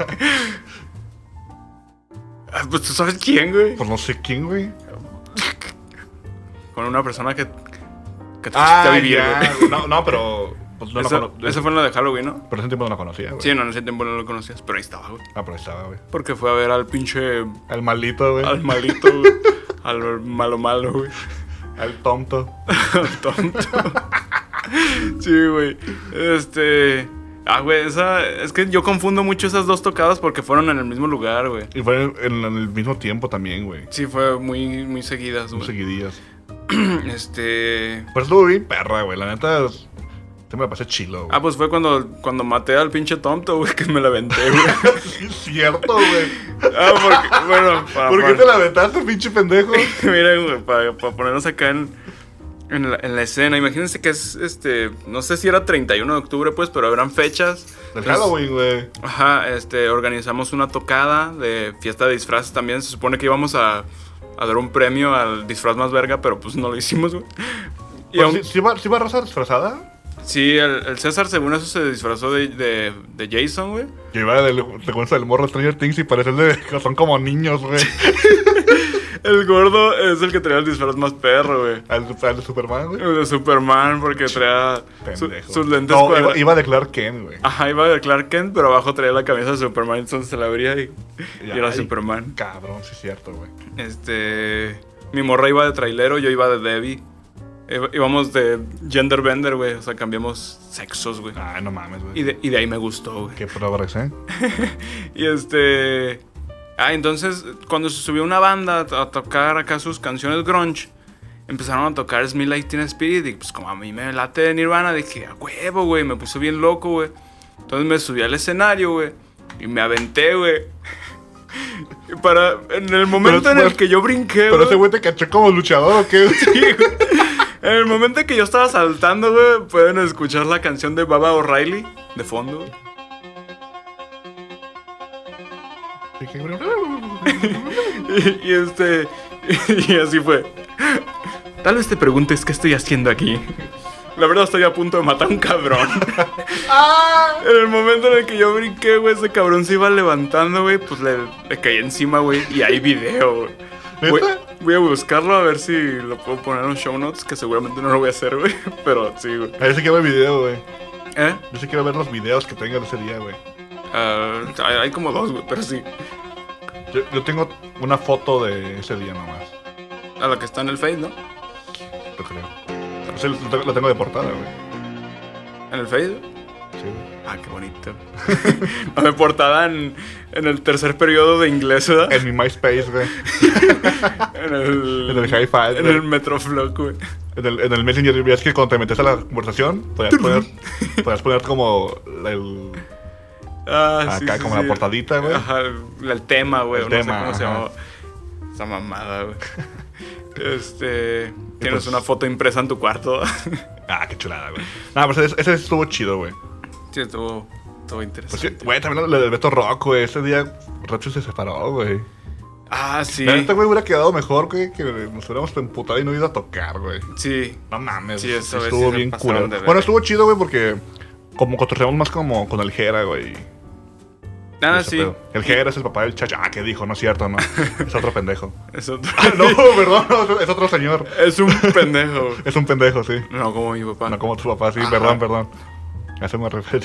Speaker 2: Ah, pues tú sabes quién, güey.
Speaker 1: Pues no sé quién, güey.
Speaker 2: Con una persona que... Que te
Speaker 1: Ah,
Speaker 2: fuiste a vivir,
Speaker 1: ya.
Speaker 2: güey.
Speaker 1: No, no, pero... Pues no
Speaker 2: Esa,
Speaker 1: lo cono-
Speaker 2: esa fue en la de Halloween, ¿no?
Speaker 1: Pero ese tiempo no la conocía, güey.
Speaker 2: Sí, no, en ese tiempo no lo conocías, pero ahí estaba, güey.
Speaker 1: Ah, pero ahí estaba, güey.
Speaker 2: Porque fue a ver al pinche...
Speaker 1: El maldito, güey.
Speaker 2: Al malito, güey. Al malo malo, güey.
Speaker 1: El tonto.
Speaker 2: Al tonto. Sí, güey. Este... Ah, güey, esa... Es que yo confundo mucho esas dos tocadas porque fueron en el mismo lugar, güey.
Speaker 1: Y fue en, en el mismo tiempo también, güey.
Speaker 2: Sí, fue muy, muy seguidas,
Speaker 1: Muy
Speaker 2: güey.
Speaker 1: seguidillas.
Speaker 2: Este...
Speaker 1: Pero estuvo bien perra, güey. La neta, se me la pasé chilo, güey.
Speaker 2: Ah, pues fue cuando, cuando maté al pinche tonto, güey, que me la aventé, güey.
Speaker 1: Sí, es cierto, güey.
Speaker 2: Ah, porque... Bueno, para...
Speaker 1: ¿Por qué te la aventaste, pinche pendejo?
Speaker 2: Miren, güey, para, para ponernos acá en, en, la, en la escena. Imagínense que es, este... No sé si era treinta y uno de octubre, pues, pero eran fechas.
Speaker 1: Del
Speaker 2: Entonces,
Speaker 1: Halloween, güey.
Speaker 2: Ajá, este... Organizamos una tocada de fiesta de disfraces también. Se supone que íbamos a... A dar un premio al disfraz más verga, pero pues no lo hicimos, güey. Y
Speaker 1: Pues
Speaker 2: aún-
Speaker 1: sí, sí va, sí va raza disfrazada.
Speaker 2: Sí, el, el César, según eso, se disfrazó de, de, de Jason, güey.
Speaker 1: Yo iba del secuencia del morro de Stranger Things y parece el de que son como niños, güey.
Speaker 2: El gordo es el que traía el disfraz más perro, güey.
Speaker 1: Al, al de Superman, güey.
Speaker 2: El de Superman, porque traía su-
Speaker 1: Pendejo.
Speaker 2: sus lentes
Speaker 1: No,
Speaker 2: cuadra-
Speaker 1: iba, iba de Clark Kent, güey.
Speaker 2: Ajá, iba de Clark Kent, pero abajo traía la camisa de Superman, entonces se la abría y, y era
Speaker 1: Ay,
Speaker 2: Superman.
Speaker 1: Cabrón, sí es cierto, güey.
Speaker 2: Este... Mi morra iba de trailero, yo iba de Debbie. Iba- Íbamos de gender bender, güey. O sea, cambiamos sexos, güey.
Speaker 1: Ay, no mames, güey.
Speaker 2: Y de, y de ahí me gustó, güey.
Speaker 1: Qué progres, ¿eh?
Speaker 2: Y este... Ah, entonces, cuando se subió una banda a, a tocar acá sus canciones grunge, empezaron a tocar Smell Like Teen Spirit. Y pues como a mí me late de Nirvana, dije, a huevo, güey. Me puse bien loco, güey. Entonces me subí al escenario, güey. Y me aventé, güey. Y para... En el momento
Speaker 1: Pero-
Speaker 2: en el
Speaker 1: pero-
Speaker 2: que yo brinqué,
Speaker 1: ¿Pero
Speaker 2: güey.
Speaker 1: ese güey te cachó como luchador o qué?
Speaker 2: Sí, güey. En el momento en que yo estaba saltando, güey, pueden escuchar la canción de Baba O'Reilly de fondo, güey. Y, y este. Y así fue. Tal vez te preguntes qué estoy haciendo aquí. La verdad estoy a punto de matar a un cabrón. En el momento en el que yo brinqué, güey, ese cabrón se iba levantando, güey. Pues le, le caí encima, güey. Y hay video, güey. Voy,
Speaker 1: ¿Neta?
Speaker 2: voy a buscarlo a ver si lo puedo poner en los show notes. Que seguramente no lo voy a hacer, güey. Pero sí, güey.
Speaker 1: Ah, yo sí quiero ver el video, güey.
Speaker 2: ¿Eh?
Speaker 1: Yo sí quiero ver los videos que tengan ese día, güey.
Speaker 2: Ah, hay, hay como dos, güey, pero sí.
Speaker 1: Yo, yo tengo una foto de ese día nomás.
Speaker 2: A la que está en el Face, ¿no?
Speaker 1: Yo creo. Ese lo tengo- lo tengo de portada, güey.
Speaker 2: ¿En el Face?
Speaker 1: Sí, güey.
Speaker 2: Ah, qué bonito. De portada en, en el tercer periodo de inglés, ¿verdad?
Speaker 1: En mi MySpace, güey.
Speaker 2: En el...
Speaker 1: En el Hi-Fi,
Speaker 2: En
Speaker 1: güey.
Speaker 2: el Metroflog, güey.
Speaker 1: En el, en el Messenger, ya es que cuando te metes a la conversación, podías poner, podías poner como el,
Speaker 2: Ah, sí,
Speaker 1: acá,
Speaker 2: sí,
Speaker 1: como
Speaker 2: sí.
Speaker 1: la portadita, güey.
Speaker 2: Ajá, el, el tema, güey.
Speaker 1: El
Speaker 2: No
Speaker 1: tema,
Speaker 2: sé cómo se
Speaker 1: ajá.
Speaker 2: llama. Esa mamada, güey. Este... Tienes
Speaker 1: pues-
Speaker 2: una foto impresa en tu cuarto.
Speaker 1: Ah, qué chulada, güey. Nah, pues ese, ese estuvo chido, güey.
Speaker 2: Sí, estuvo... Estuvo
Speaker 1: Pues
Speaker 2: interesante.
Speaker 1: sí, güey, también lo del Beto Rock, güey. Ese día Racho se separó, güey.
Speaker 2: Ah, sí.
Speaker 1: La neta, güey, hubiera quedado mejor, güey, que nos hubiéramos emputado y no ido a tocar, güey.
Speaker 2: Sí.
Speaker 1: No mames,
Speaker 2: Sí, esa vez
Speaker 1: estuvo
Speaker 2: sí se
Speaker 1: bien
Speaker 2: pasaron
Speaker 1: culero.
Speaker 2: de verga.
Speaker 1: Bueno, estuvo chido, güey, porque como cotorreamos más como con el Jera, güey.
Speaker 2: Ah,
Speaker 1: Ese
Speaker 2: sí.
Speaker 1: pedo. El Jera es el papá del Chacho. Ah, ¿qué dijo? No es cierto, no. Es otro pendejo.
Speaker 2: Es otro...
Speaker 1: Ah, no, perdón, no, es otro señor.
Speaker 2: Es un pendejo. güey.
Speaker 1: Es un pendejo, sí.
Speaker 2: No, como mi papá.
Speaker 1: No como tu papá, sí,
Speaker 2: Ajá.
Speaker 1: perdón, perdón. A eso me referí.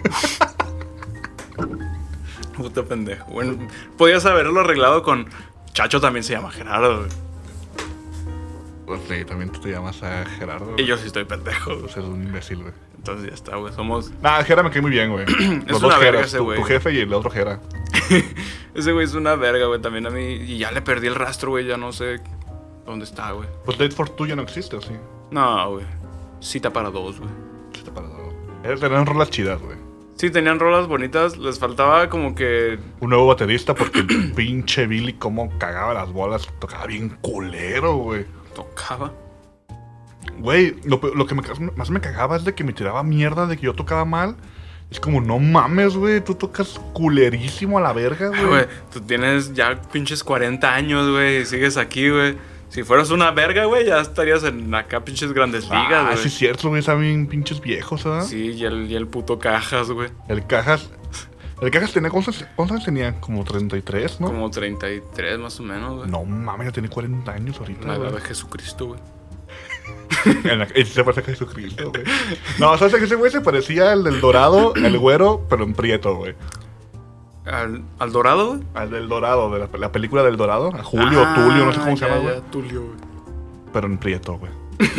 Speaker 2: Puta pendejo. Bueno, podías haberlo arreglado con... Chacho también se llama Gerardo, güey.
Speaker 1: Pues sí, también tú te llamas a Gerardo.
Speaker 2: Y yo sí estoy pendejo, güey.
Speaker 1: Pues es un imbécil, güey.
Speaker 2: Entonces ya está, güey. Somos...
Speaker 1: Nah, Jera me cae muy bien, güey. Los dos
Speaker 2: una verga
Speaker 1: Jeras,
Speaker 2: ese
Speaker 1: tu,
Speaker 2: güey.
Speaker 1: tu jefe y el otro Jera.
Speaker 2: Ese güey es una verga, güey. También a mí... Y ya le perdí el rastro, güey. Ya no sé dónde está, güey.
Speaker 1: Pues Date for Two ya no existe, ¿o sí?
Speaker 2: No, güey. Cita para dos, güey.
Speaker 1: Sí está parado. Eh, Tenían rolas chidas, güey.
Speaker 2: Sí, tenían rolas bonitas. Les faltaba como que...
Speaker 1: Un nuevo baterista porque el pinche Billy cómo cagaba las bolas. Tocaba bien culero, güey.
Speaker 2: Tocaba.
Speaker 1: Güey, lo, pe- lo que me ca- más me cagaba es de que me tiraba mierda de que yo tocaba mal. Es como, no mames, güey, tú tocas culerísimo a la verga,
Speaker 2: Ay,
Speaker 1: güey.
Speaker 2: güey, tú tienes ya pinches cuarenta años, güey. Y sigues aquí, güey. Si fueras una verga, güey, ya estarías en acá pinches grandes ligas,
Speaker 1: Ah,
Speaker 2: güey.
Speaker 1: sí es cierto, güey, están bien pinches viejos, ¿verdad?
Speaker 2: Sí, y el, y el puto Cajas, güey.
Speaker 1: El Cajas... El Cajas tenía... ¿Cuántos cuántos años tenía? Como treinta y tres, ¿no?
Speaker 2: Como treinta y tres más o menos, güey.
Speaker 1: No mames, ya tiene cuarenta años ahorita,
Speaker 2: La edad
Speaker 1: güey.
Speaker 2: de Jesucristo, güey.
Speaker 1: En la- y se parece a Jesucristo, güey. No, ¿sabes que ese güey se parecía al del Dorado, el güero, pero en prieto, güey?
Speaker 2: ¿Al, al Dorado, güey?
Speaker 1: Al del Dorado, de la, la película del Dorado. A Julio,
Speaker 2: Ah,
Speaker 1: Tulio, no sé cómo se
Speaker 2: ya,
Speaker 1: llama, güey.
Speaker 2: ya, Tulio, güey.
Speaker 1: Pero en prieto, güey.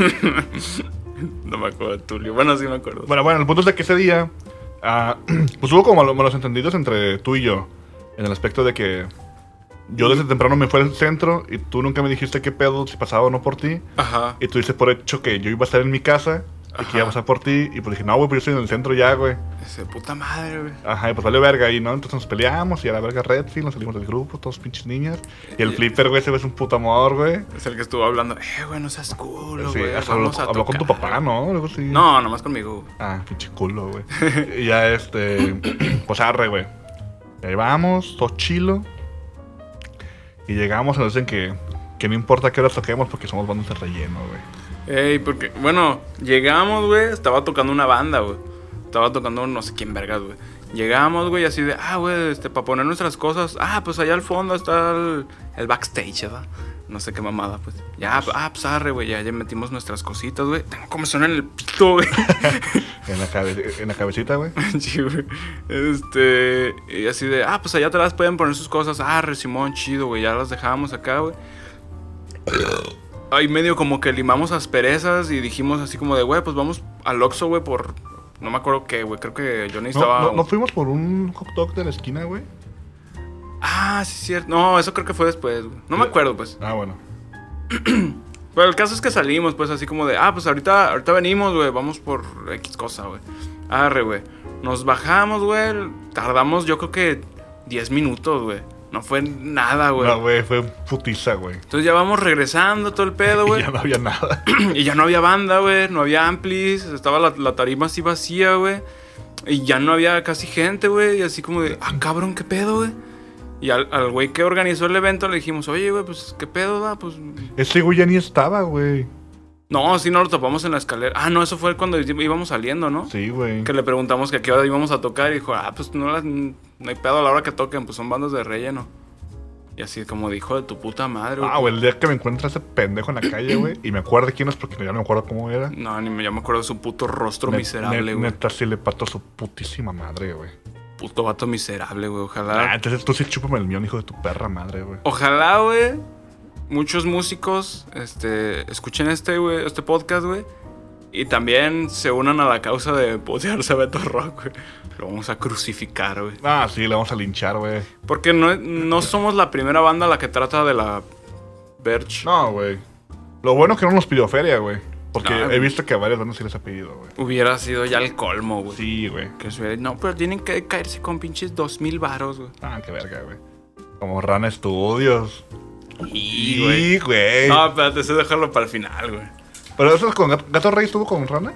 Speaker 2: No me acuerdo de Tulio. Bueno, sí me acuerdo.
Speaker 1: Bueno, bueno, el punto es de que ese día, ah, pues hubo como malos entendidos entre tú y yo, en el aspecto de que yo desde temprano me fui al centro y tú nunca me dijiste qué pedo, si pasaba o no por ti,
Speaker 2: Ajá.
Speaker 1: y tú dices por hecho que yo iba a estar en mi casa y que
Speaker 2: Ajá.
Speaker 1: iba a pasar por ti, y pues dije, no, güey, pues yo estoy en el centro ya, güey.
Speaker 2: Ese puta madre, güey.
Speaker 1: Ajá, y pues valió verga ahí, ¿no? Entonces nos peleamos y a la verga Redfield, nos salimos del grupo, todos pinches niñas. Y el
Speaker 2: Y-
Speaker 1: Flipper, güey, ese güey es un puto amor, güey.
Speaker 2: Es el que estuvo hablando. Eh, güey, no seas culo,
Speaker 1: Sí,
Speaker 2: güey.
Speaker 1: hasta habló,
Speaker 2: Vamos a
Speaker 1: habló con tu
Speaker 2: tocar".
Speaker 1: papá, ¿no? Luego sí.
Speaker 2: No, nomás conmigo, güey.
Speaker 1: Ah, pinche culo, güey. Y ya este. Pues arre, güey. Y ahí vamos, todo chilo. Y llegamos y nos dicen que, que no importa qué horas toquemos porque somos bandas de relleno, güey.
Speaker 2: Ey, porque, bueno, llegamos, güey, estaba tocando una banda, güey. Estaba tocando no sé quién vergas, güey. Llegamos, güey, así de, ah, güey, este, para poner nuestras cosas. Ah, pues allá al fondo está el, el backstage, ¿verdad? No sé qué mamada, pues. Ya, ah, pues arre, güey, ya, ya metimos nuestras cositas, güey. Tengo comezón en el pito, güey.
Speaker 1: En la, cabe en la cabecita, güey.
Speaker 2: Sí, güey. Este, y así de, ah, pues allá atrás pueden poner sus cosas. Ah, re Simón, chido, güey, ya las dejábamos acá, güey. Ahí medio como que limamos asperezas y dijimos así como de, güey, pues vamos al Oxxo, güey, por... No me acuerdo qué, güey, creo que yo
Speaker 1: No,
Speaker 2: necesitaba...
Speaker 1: no, no fuimos por un hot dog de la esquina, güey.
Speaker 2: Ah, sí, es cierto. No, eso creo que fue después, güey. No me acuerdo, pues.
Speaker 1: Ah, bueno.
Speaker 2: Pero el caso es que salimos, pues, así como de, ah, pues ahorita, ahorita venimos, güey, vamos por X cosa, güey. Arre, güey. Nos bajamos, güey, tardamos yo creo que diez minutos, güey. No fue nada, güey.
Speaker 1: No, güey, fue putiza, güey.
Speaker 2: Entonces ya vamos regresando todo el pedo, güey.
Speaker 1: Y ya no había nada.
Speaker 2: Y ya no había banda, güey. No había amplis. Estaba la, la tarima así vacía, güey. Y ya no había casi gente, güey. Y así como de, ah, cabrón, ¿qué pedo, güey? Y al, al güey que organizó el evento le dijimos, oye, güey, pues, ¿qué pedo, da? Pues...
Speaker 1: Ese güey ya ni estaba, güey.
Speaker 2: No, sí, no lo topamos en la escalera. Ah, no, eso fue cuando íbamos saliendo, ¿no?
Speaker 1: Sí, güey.
Speaker 2: Que le preguntamos que a qué hora íbamos a tocar. Y dijo, ah, pues no, las, no hay pedo a la hora que toquen. Pues son bandas de relleno. Y así como dijo, de tu puta madre, güey.
Speaker 1: Ah, güey, el día que me encuentra ese pendejo en la calle, güey. Y me acuerdo de quién es porque ya no me acuerdo cómo era.
Speaker 2: No, ni me, ya me acuerdo de su puto rostro
Speaker 1: Net-
Speaker 2: miserable,
Speaker 1: net-
Speaker 2: güey.
Speaker 1: Neta, sí le pato a su putísima madre, güey.
Speaker 2: Puto vato miserable, güey. Ojalá...
Speaker 1: Ah, entonces tú sí chúpame el mío, hijo de tu perra madre, güey.
Speaker 2: Ojalá, güey, muchos músicos este, escuchen este, güey, este podcast, güey. Y también se unan a la causa de posearse a Beto Rock, güey. Lo vamos a crucificar, güey.
Speaker 1: Ah, sí, le vamos a linchar, güey.
Speaker 2: Porque no, no somos la primera banda la que trata de la Verge.
Speaker 1: No, güey. Lo bueno es que no nos pidió feria, güey. Porque
Speaker 2: No,
Speaker 1: he
Speaker 2: güey.
Speaker 1: visto que a varias bandas sí les ha pedido, güey.
Speaker 2: Hubiera sido ya el colmo, güey.
Speaker 1: Sí, güey.
Speaker 2: Que se hubiera- No, pero tienen que caerse con pinches dos mil varos, güey.
Speaker 1: Ah, qué verga, güey. Como Rana Studios.
Speaker 2: Y, güey.
Speaker 1: Sí, güey.
Speaker 2: No, espérate, sé dejarlo para el final, güey.
Speaker 1: Pero eso es con Gato, Gato Rey estuvo con Rana.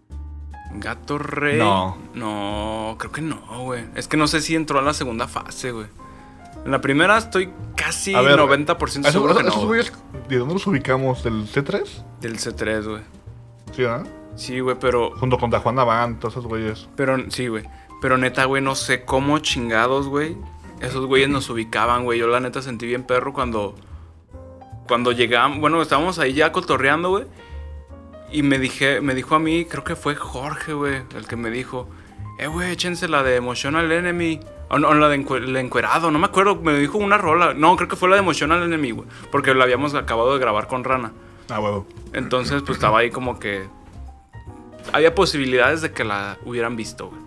Speaker 2: Gato Rey.
Speaker 1: No.
Speaker 2: No, creo que no, güey. Es que no sé si entró a la segunda fase, güey. En la primera estoy casi
Speaker 1: A ver,
Speaker 2: noventa por ciento
Speaker 1: ¿Esos,
Speaker 2: seguro que no,
Speaker 1: esos
Speaker 2: güey.
Speaker 1: güeyes, ¿de dónde los ubicamos? ¿Del C tres?
Speaker 2: Del C tres, güey.
Speaker 1: Sí, ¿verdad?
Speaker 2: Sí, güey, pero...
Speaker 1: Junto con Da Juan Avant, todos esos güeyes.
Speaker 2: Pero, sí, güey. Pero neta, güey, no sé cómo chingados, güey. Esos güeyes nos ubicaban, güey. Yo la neta sentí bien perro cuando... Cuando llegamos... Bueno, estábamos ahí ya cotorreando, güey. Y me dije, me dijo a mí, creo que fue Jorge, güey, el que me dijo, eh, güey, échense la de Emotional Enemy. O no, la de encue- el encuerado, no me acuerdo, me dijo una rola. No, creo que fue la de Emotional Enemy, güey. Porque la habíamos acabado de grabar con Rana.
Speaker 1: Ah, huevo.
Speaker 2: Entonces, pues estaba ahí como que... Había posibilidades de que la hubieran visto, güey.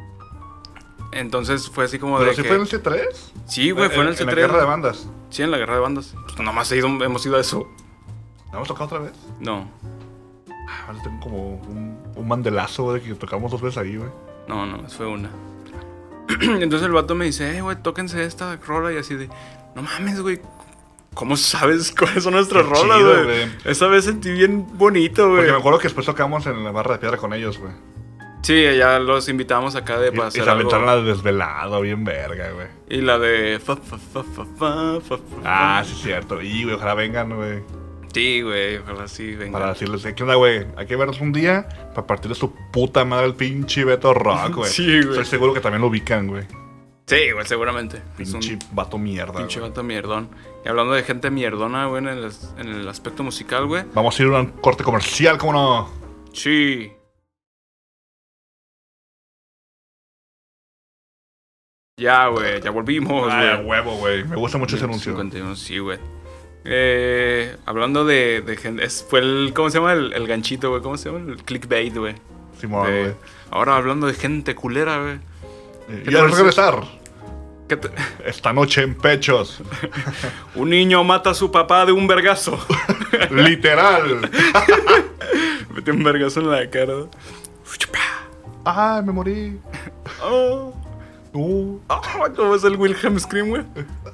Speaker 2: Entonces fue así como
Speaker 1: ¿Pero
Speaker 2: de
Speaker 1: sí
Speaker 2: que...
Speaker 1: fue en el C tres?
Speaker 2: Sí, güey, fue en el C
Speaker 1: En la
Speaker 2: tres.
Speaker 1: guerra de bandas.
Speaker 2: Sí, en la guerra de bandas. Pues nomás he ido- hemos ido a eso.
Speaker 1: ¿La hemos tocado otra vez?
Speaker 2: No,
Speaker 1: Ah, vale, tengo como un, un mandelazo, güey, que tocamos dos veces ahí, güey.
Speaker 2: no, no, fue una. Entonces el vato me dice, eh, güey, tóquense esta rola. Y así de, no mames, güey. ¿Cómo sabes cuáles son nuestras
Speaker 1: Qué
Speaker 2: rolas,
Speaker 1: chido,
Speaker 2: güey?
Speaker 1: güey.
Speaker 2: Esa vez sentí bien bonito, güey.
Speaker 1: Porque me acuerdo que después tocamos en la barra de piedra con ellos, güey.
Speaker 2: Sí, ya los invitamos acá de
Speaker 1: Y,
Speaker 2: para
Speaker 1: y
Speaker 2: hacer
Speaker 1: se aventaron
Speaker 2: algo.
Speaker 1: la de desvelado, bien verga, güey.
Speaker 2: Y la de... fa, fa, fa, fa, fa, fa, fa.
Speaker 1: Ah, sí, es cierto. Y, güey, ojalá vengan, güey.
Speaker 2: Sí, güey, ojalá sí, venga.
Speaker 1: Para decirles, ¿qué onda, güey? Hay que vernos un día para partirle su puta madre al pinche Beto Rock, güey.
Speaker 2: Sí, güey.
Speaker 1: Estoy seguro que también lo ubican, güey.
Speaker 2: Sí, güey, seguramente. Es
Speaker 1: Pinche
Speaker 2: un
Speaker 1: vato mierda,
Speaker 2: pinche
Speaker 1: güey.
Speaker 2: vato mierdón. Y hablando de gente mierdona, güey, en el, as- en el aspecto musical, güey.
Speaker 1: Vamos a ir a un corte comercial, ¿cómo no?
Speaker 2: Sí. Ya, güey, ya volvimos,
Speaker 1: Ay, a
Speaker 2: güey.
Speaker 1: huevo, güey. Me gusta mucho ese anuncio.
Speaker 2: cincuenta y uno, sí, güey. Eh, hablando de, de gente... es- fue el... ¿Cómo se llama? El, el ganchito, güey. ¿Cómo se llama? El clickbait, güey.
Speaker 1: Simón,
Speaker 2: De-
Speaker 1: güey.
Speaker 2: ahora hablando de gente culera, güey.
Speaker 1: Eh,
Speaker 2: ¿qué
Speaker 1: Y al
Speaker 2: tal?
Speaker 1: regresar,
Speaker 2: ¿Qué te-
Speaker 1: esta noche en Pechos.
Speaker 2: Un niño mata a su papá de un vergazo.
Speaker 1: Literal.
Speaker 2: Mete un vergazo en la cara. ¿no?
Speaker 1: Ay, me morí.
Speaker 2: Oh.
Speaker 1: Uh.
Speaker 2: Oh, ¿cómo es el Wilhelm Scream, güey?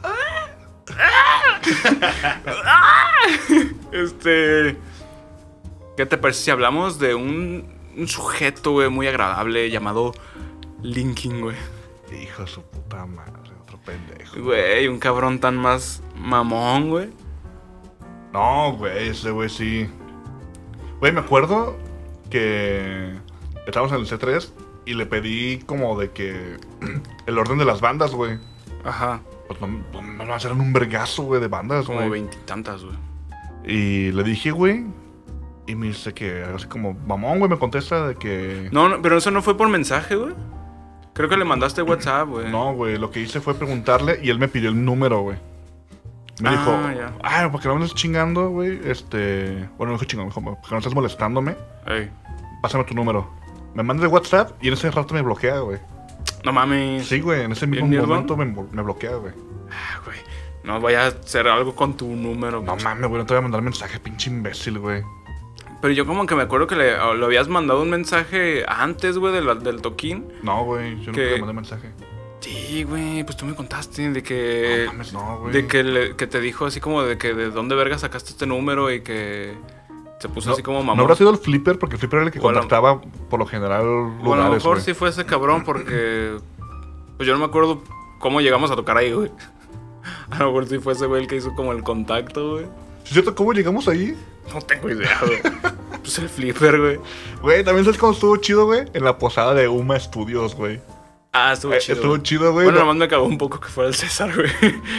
Speaker 2: Este... ¿Qué te parece si hablamos de un, un sujeto, güey, muy agradable llamado Linkin, güey?
Speaker 1: Hijo de su puta madre, otro pendejo.
Speaker 2: Güey, un cabrón tan más mamón, güey.
Speaker 1: No, güey, ese güey sí. Güey, me acuerdo que estábamos en el C tres y le pedí como de que el orden de las bandas, güey.
Speaker 2: Ajá.
Speaker 1: Pues no, no, no me hacer un vergazo, güey, de bandas,
Speaker 2: Como
Speaker 1: güey.
Speaker 2: veintitantas, güey.
Speaker 1: Y le dije, güey, y me dice que, así como, mamón, güey, me contesta de que...
Speaker 2: No, no, pero eso no fue por mensaje, güey. Creo que le mandaste WhatsApp, güey.
Speaker 1: No, güey, lo que hice fue preguntarle y él me pidió el número, güey. Me
Speaker 2: Ah,
Speaker 1: dijo,
Speaker 2: ya.
Speaker 1: ah, porque no me estás chingando, güey, este... Bueno, me dijo chingando, me dijo, porque no estás molestándome,
Speaker 2: Ey.
Speaker 1: pásame tu número. Me manda el WhatsApp y en ese rato me bloquea, güey.
Speaker 2: No mames.
Speaker 1: Sí, güey, en ese mismo
Speaker 2: ¿Bien mierda?
Speaker 1: momento me, me bloquea, güey.
Speaker 2: Ah, güey. No vaya a hacer algo con tu número,
Speaker 1: No
Speaker 2: güey.
Speaker 1: mames, güey, no te voy a mandar mensaje, pinche imbécil, güey.
Speaker 2: Pero yo como que me acuerdo que le, le habías mandado un mensaje antes, güey, del, del toquín.
Speaker 1: No, güey, yo nunca
Speaker 2: ¿Qué?
Speaker 1: le mandé mensaje.
Speaker 2: Sí, güey, pues tú me contaste de que...
Speaker 1: No mames, no, güey.
Speaker 2: De que, le- que te dijo así como de que de dónde verga sacaste este número y que se puso
Speaker 1: No,
Speaker 2: así como
Speaker 1: no
Speaker 2: mamón.
Speaker 1: habrá sido el Flipper, porque el Flipper era el que
Speaker 2: O a lo-
Speaker 1: contactaba por lo general lugares,
Speaker 2: Bueno, a lo mejor
Speaker 1: güey.
Speaker 2: sí fue ese cabrón porque... Pues yo no me acuerdo cómo llegamos a tocar ahí, güey. A lo mejor sí fue ese güey el que hizo como el contacto, güey.
Speaker 1: ¿Sí es cierto cómo llegamos ahí?
Speaker 2: No tengo idea, güey. Pues el flipper, güey.
Speaker 1: Güey, también sabes cómo estuvo chido, güey. En la posada de Uma Studios, güey.
Speaker 2: Ah, estuvo
Speaker 1: Eh,
Speaker 2: chido.
Speaker 1: estuvo
Speaker 2: güey.
Speaker 1: chido, güey.
Speaker 2: Bueno,
Speaker 1: no,
Speaker 2: nomás me cagó un poco que fuera el César, güey.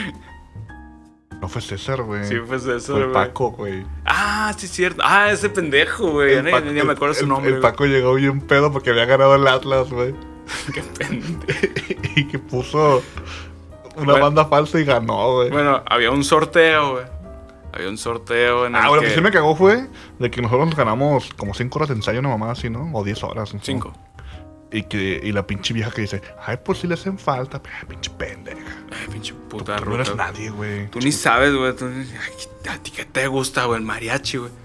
Speaker 1: no fue César, güey.
Speaker 2: Sí, fue César,
Speaker 1: Fue
Speaker 2: güey.
Speaker 1: Paco, güey.
Speaker 2: Ah, sí, es cierto. Ah, ese pendejo, güey. Ya
Speaker 1: El
Speaker 2: ni,
Speaker 1: Paco-
Speaker 2: ni me acuerdo
Speaker 1: el-
Speaker 2: su
Speaker 1: el-
Speaker 2: nombre.
Speaker 1: El Paco llegó bien pedo porque había ganado el Atlas, güey.
Speaker 2: güey. Qué pendejo.
Speaker 1: Y que puso una
Speaker 2: Bueno.
Speaker 1: banda falsa y ganó, güey.
Speaker 2: Bueno, había un sorteo, güey. Había un sorteo en el
Speaker 1: Ah, bueno, lo
Speaker 2: que...
Speaker 1: que sí me cagó fue de que nosotros nos ganamos como cinco horas de ensayo, una mamá así, ¿no? O diez horas. ¿no?
Speaker 2: Cinco.
Speaker 1: Y que y la pinche vieja que dice, ay, pues si le hacen falta, Ay, pinche pendeja.
Speaker 2: Ay, pinche puta
Speaker 1: Tú no eres
Speaker 2: ruca.
Speaker 1: nadie, güey.
Speaker 2: Tú ni sabes, güey. Tú- ay, ¿a ti qué te gusta, güey? El mariachi, güey.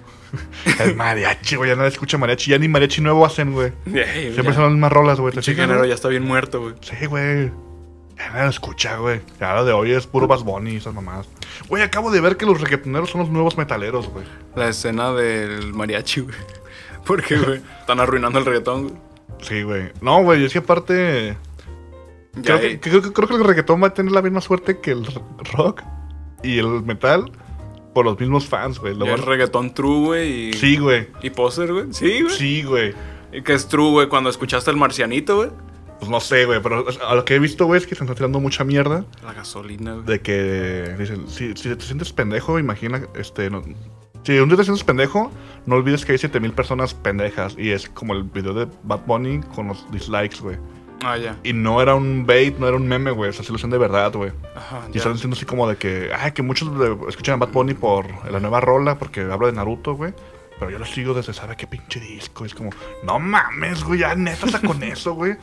Speaker 1: El mariachi, güey, ya nadie escucha mariachi. Ya ni mariachi nuevo hacen, güey.
Speaker 2: Ey,
Speaker 1: Siempre
Speaker 2: ya.
Speaker 1: son las mismas rolas, güey. ¿Te
Speaker 2: Pinche
Speaker 1: fijas,
Speaker 2: género
Speaker 1: güey?
Speaker 2: ya está bien muerto, güey.
Speaker 1: Sí, güey. Ya nadie lo escucha, güey. Ya lo de hoy es puro Bass Bunny y esas mamadas. Güey, acabo de ver que los reggaetoneros son los nuevos metaleros, güey.
Speaker 2: La escena del mariachi, güey. ¿Por qué, güey? Están arruinando el reggaetón, güey.
Speaker 1: Sí, güey. No, güey, es que aparte...
Speaker 2: Ya,
Speaker 1: Creo
Speaker 2: eh,
Speaker 1: que, creo, que- creo que el reggaetón va a tener la misma suerte que el rock y el metal por los mismos fans, güey. Lo
Speaker 2: ya
Speaker 1: van-
Speaker 2: es reggaetón true, güey. Y,
Speaker 1: Sí, güey.
Speaker 2: y poser, güey. Sí, güey.
Speaker 1: Sí, güey.
Speaker 2: ¿Y qué es true, güey? Cuando escuchaste el marcianito, güey.
Speaker 1: Pues no sé, güey, pero a lo que he visto, güey, es que se están tirando mucha mierda
Speaker 2: La gasolina, güey.
Speaker 1: de que dicen, si, si te sientes pendejo, imagina, este, no- si un día te sientes pendejo, no olvides que hay siete mil personas pendejas y es como el video de Bad Bunny con los dislikes, güey.
Speaker 2: Ah, ya.
Speaker 1: Y no era un bait, no era un meme, güey, esa solución de verdad, güey.
Speaker 2: Ajá,
Speaker 1: Y
Speaker 2: ya.
Speaker 1: están diciendo así como de que, ay, que muchos de- escuchan a Bad Bunny por la nueva rola porque habla de Naruto, güey. Pero yo lo sigo desde, ¿sabe qué pinche disco? Es como, no mames, güey, ya neta está con eso, güey.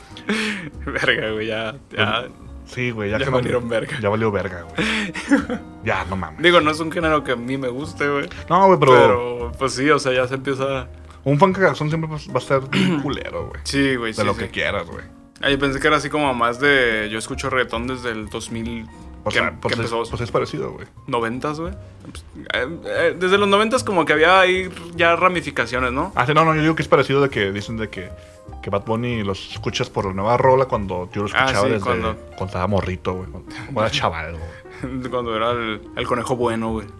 Speaker 2: Verga, güey, ya. Ya.
Speaker 1: Sí, güey, ya,
Speaker 2: Ya
Speaker 1: que no-
Speaker 2: valieron verga.
Speaker 1: Ya valió verga, güey. Ya, no mames.
Speaker 2: Digo, no es un género que a mí me guste, güey.
Speaker 1: No, güey, pero,
Speaker 2: Pero, pues sí, o sea, ya se empieza.
Speaker 1: un fan cagazón siempre pues, va a ser bien culero, güey.
Speaker 2: Sí, güey,
Speaker 1: De
Speaker 2: sí.
Speaker 1: lo
Speaker 2: sí.
Speaker 1: que quieras, güey.
Speaker 2: Ah, yo pensé que era así como más de. Yo escucho reggaetón desde el dos mil.
Speaker 1: O
Speaker 2: que,
Speaker 1: sea,
Speaker 2: que
Speaker 1: pues, es,
Speaker 2: empezó.
Speaker 1: pues es parecido, güey.
Speaker 2: ¿Noventas, güey? Pues, eh, eh, desde los noventas, como que había ahí ya ramificaciones, ¿no?
Speaker 1: Ah, sí, no, no, yo digo que es parecido de que dicen de que, que Bad Bunny los escuchas por la nueva rola cuando yo lo
Speaker 2: Ah,
Speaker 1: escuchaba
Speaker 2: sí,
Speaker 1: desde
Speaker 2: cuando-
Speaker 1: cuando estaba morrito, güey. Cuando, cuando era chaval, güey.
Speaker 2: Cuando era el, el conejo bueno, güey.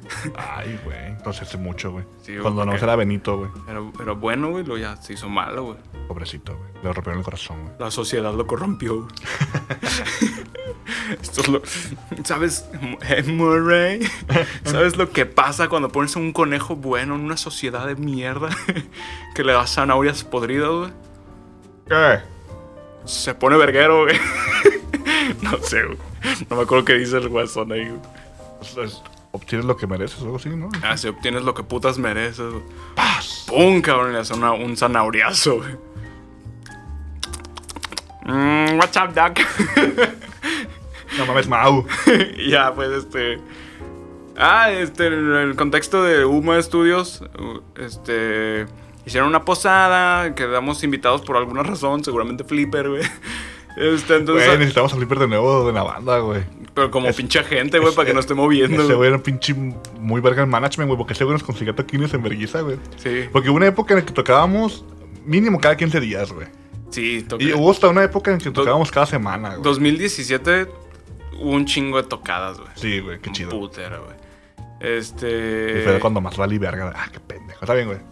Speaker 1: Ay, güey. Entonces hace mucho, güey.
Speaker 2: Sí, güey,
Speaker 1: Cuando no
Speaker 2: porque-
Speaker 1: era Benito, güey.
Speaker 2: Era, era bueno, güey, luego ya se hizo malo, güey.
Speaker 1: Pobrecito, güey. Le rompieron el corazón, güey.
Speaker 2: La sociedad lo corrompió. güey. Esto es lo... ¿Sabes, eh, Murray? ¿Sabes lo que pasa cuando pones a un conejo bueno en una sociedad de mierda? Que le das zanahorias podridas, güey.
Speaker 1: ¿Qué?
Speaker 2: Se pone verguero, güey. No sé, güey. No me acuerdo qué dice el guasón ahí, güey.
Speaker 1: Pues, es- obtienes lo que mereces o algo así, ¿no?
Speaker 2: Ah, si obtienes lo que putas mereces, güey.
Speaker 1: ¡Paz!
Speaker 2: ¡Pum, cabrón! Le hace una- un zanahoriazo, güey. Mm, what's up, doc?
Speaker 1: No mames, Mau.
Speaker 2: Y ya, pues, este... Ah, este, en el contexto de Uma Studios, uh, este... Hicieron una posada, quedamos invitados por alguna razón, seguramente Flipper, güey. Este, entonces...
Speaker 1: Güey, necesitamos a Flipper de nuevo de la banda, güey.
Speaker 2: pero como
Speaker 1: es-
Speaker 2: pinche gente, güey, para que no esté moviendo,
Speaker 1: Ese
Speaker 2: güey.
Speaker 1: güey era un pinche muy verga en management, güey, porque ese güey nos consiguió toquines en vergüenza, güey.
Speaker 2: Sí,
Speaker 1: Porque hubo una época en la que tocábamos mínimo cada quince días, güey.
Speaker 2: sí, toqué.
Speaker 1: Y hubo hasta una época en que tocábamos cada semana, güey.
Speaker 2: dos mil diecisiete hubo un chingo de tocadas, güey.
Speaker 1: Sí, güey, qué chido.
Speaker 2: Putera, güey.
Speaker 1: Y
Speaker 2: Este...
Speaker 1: fue cuando más vale verga. Ah, qué pendejo. Está bien, güey.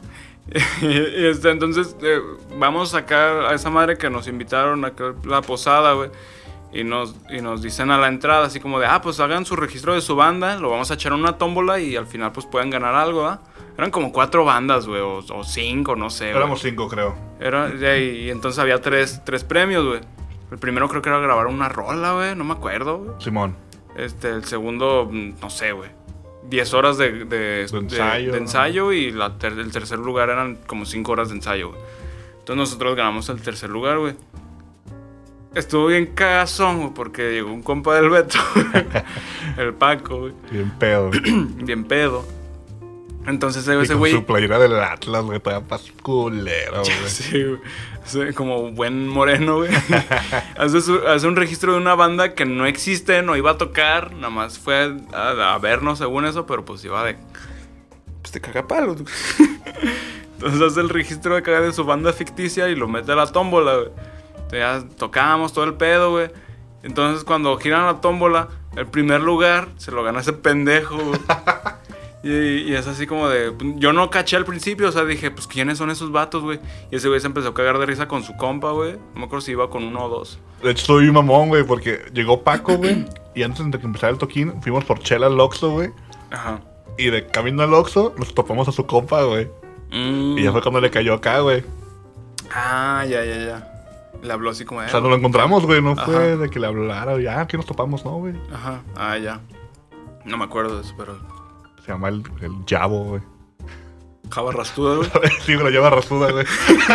Speaker 2: y este, entonces eh, vamos a sacar a esa madre que nos invitaron a la posada, güey. Y nos, y nos dicen a la entrada así como de, ah, pues hagan su registro de su banda, lo vamos a echar en una tómbola y al final pues pueden ganar algo, ¿ah? Eran como cuatro bandas, güey, o, o cinco, no sé, güey.
Speaker 1: Éramos cinco, creo.
Speaker 2: Era, y, y entonces había tres, tres premios, güey. El primero creo que era grabar una rola, güey, no me acuerdo, güey.
Speaker 1: Simón.
Speaker 2: Este, el segundo, no sé, güey. Diez horas de, de,
Speaker 1: de ensayo,
Speaker 2: de, de ensayo y la ter, el tercer lugar eran como cinco horas de ensayo, güey. Entonces nosotros ganamos el tercer lugar, güey. Estuvo bien cagazón, güey, porque llegó un compa del Beto, el Paco, güey.
Speaker 1: Bien pedo.
Speaker 2: Bien pedo. Entonces ese
Speaker 1: y con
Speaker 2: güey...
Speaker 1: su playera del Atlas, güey, todavía pas culero, güey.
Speaker 2: Sí, güey. Sí, como buen moreno, güey. hace, su, hace un registro de una banda que no existe, no iba a tocar, nada más fue a, a, a vernos según eso, pero pues iba de... Pues de cagapalos, güey. Entonces hace el registro de caga de su banda ficticia y lo mete a la tómbola, güey. Entonces ya tocamos todo el pedo, güey. Entonces cuando giran la tómbola, el primer lugar se lo gana ese pendejo, güey. Y, y es así como de... Yo no caché al principio, o sea, dije, pues, ¿quiénes son esos vatos, güey? Y ese güey se empezó a cagar de risa con su compa, güey. No me acuerdo si iba con uno o dos.
Speaker 1: De hecho, soy un mamón, güey, porque llegó Paco, güey. Y antes de que empezara el toquín, fuimos por chela al Oxxo, güey.
Speaker 2: Ajá.
Speaker 1: Y de camino al Oxxo, nos topamos a su compa, güey.
Speaker 2: Mm.
Speaker 1: Y ya fue cuando le cayó acá, güey.
Speaker 2: Ah, ya, ya, ya. Le habló así como de...
Speaker 1: O sea, nos lo encontramos, güey. No fue
Speaker 2: Ajá.
Speaker 1: de que le hablara. Ya, aquí nos topamos, ¿no, güey?
Speaker 2: Ajá. Ah, ya. No me acuerdo de eso, pero...
Speaker 1: Se llama el, el Yabo, güey.
Speaker 2: Java rastuda, güey.
Speaker 1: Sí, me lo lleva rasuda, güey.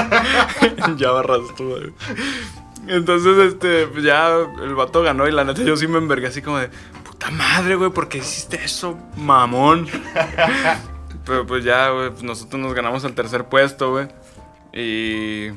Speaker 2: Java rastuda, güey. Entonces, este, pues ya el vato ganó y la neta yo sí me envergué así como de... Puta madre, güey, ¿por qué hiciste eso, mamón? Pero pues ya, güey, pues nosotros nos ganamos el tercer puesto, güey. Y...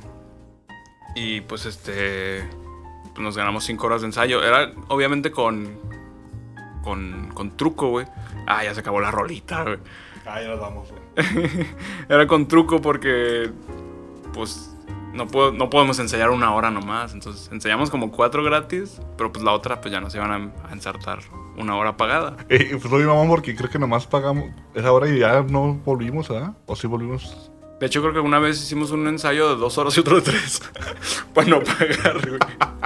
Speaker 2: Y pues este... Pues nos ganamos cinco horas de ensayo. Era obviamente con... Con, con truco, güey. Ah, ya se acabó la rolita, güey.
Speaker 1: Ah, ya nos vamos, güey.
Speaker 2: Era con truco porque... Pues... No, puedo, no podemos ensayar una hora nomás. Entonces ensayamos como cuatro gratis. Pero pues la otra pues ya nos iban a, a ensartar una hora pagada.
Speaker 1: Eh, pues soy mamón porque creo que nomás pagamos esa hora y ya no volvimos, ¿verdad? O sí volvimos...
Speaker 2: De hecho, creo que una vez hicimos un ensayo de dos horas y otro de tres. Para no pagar, güey.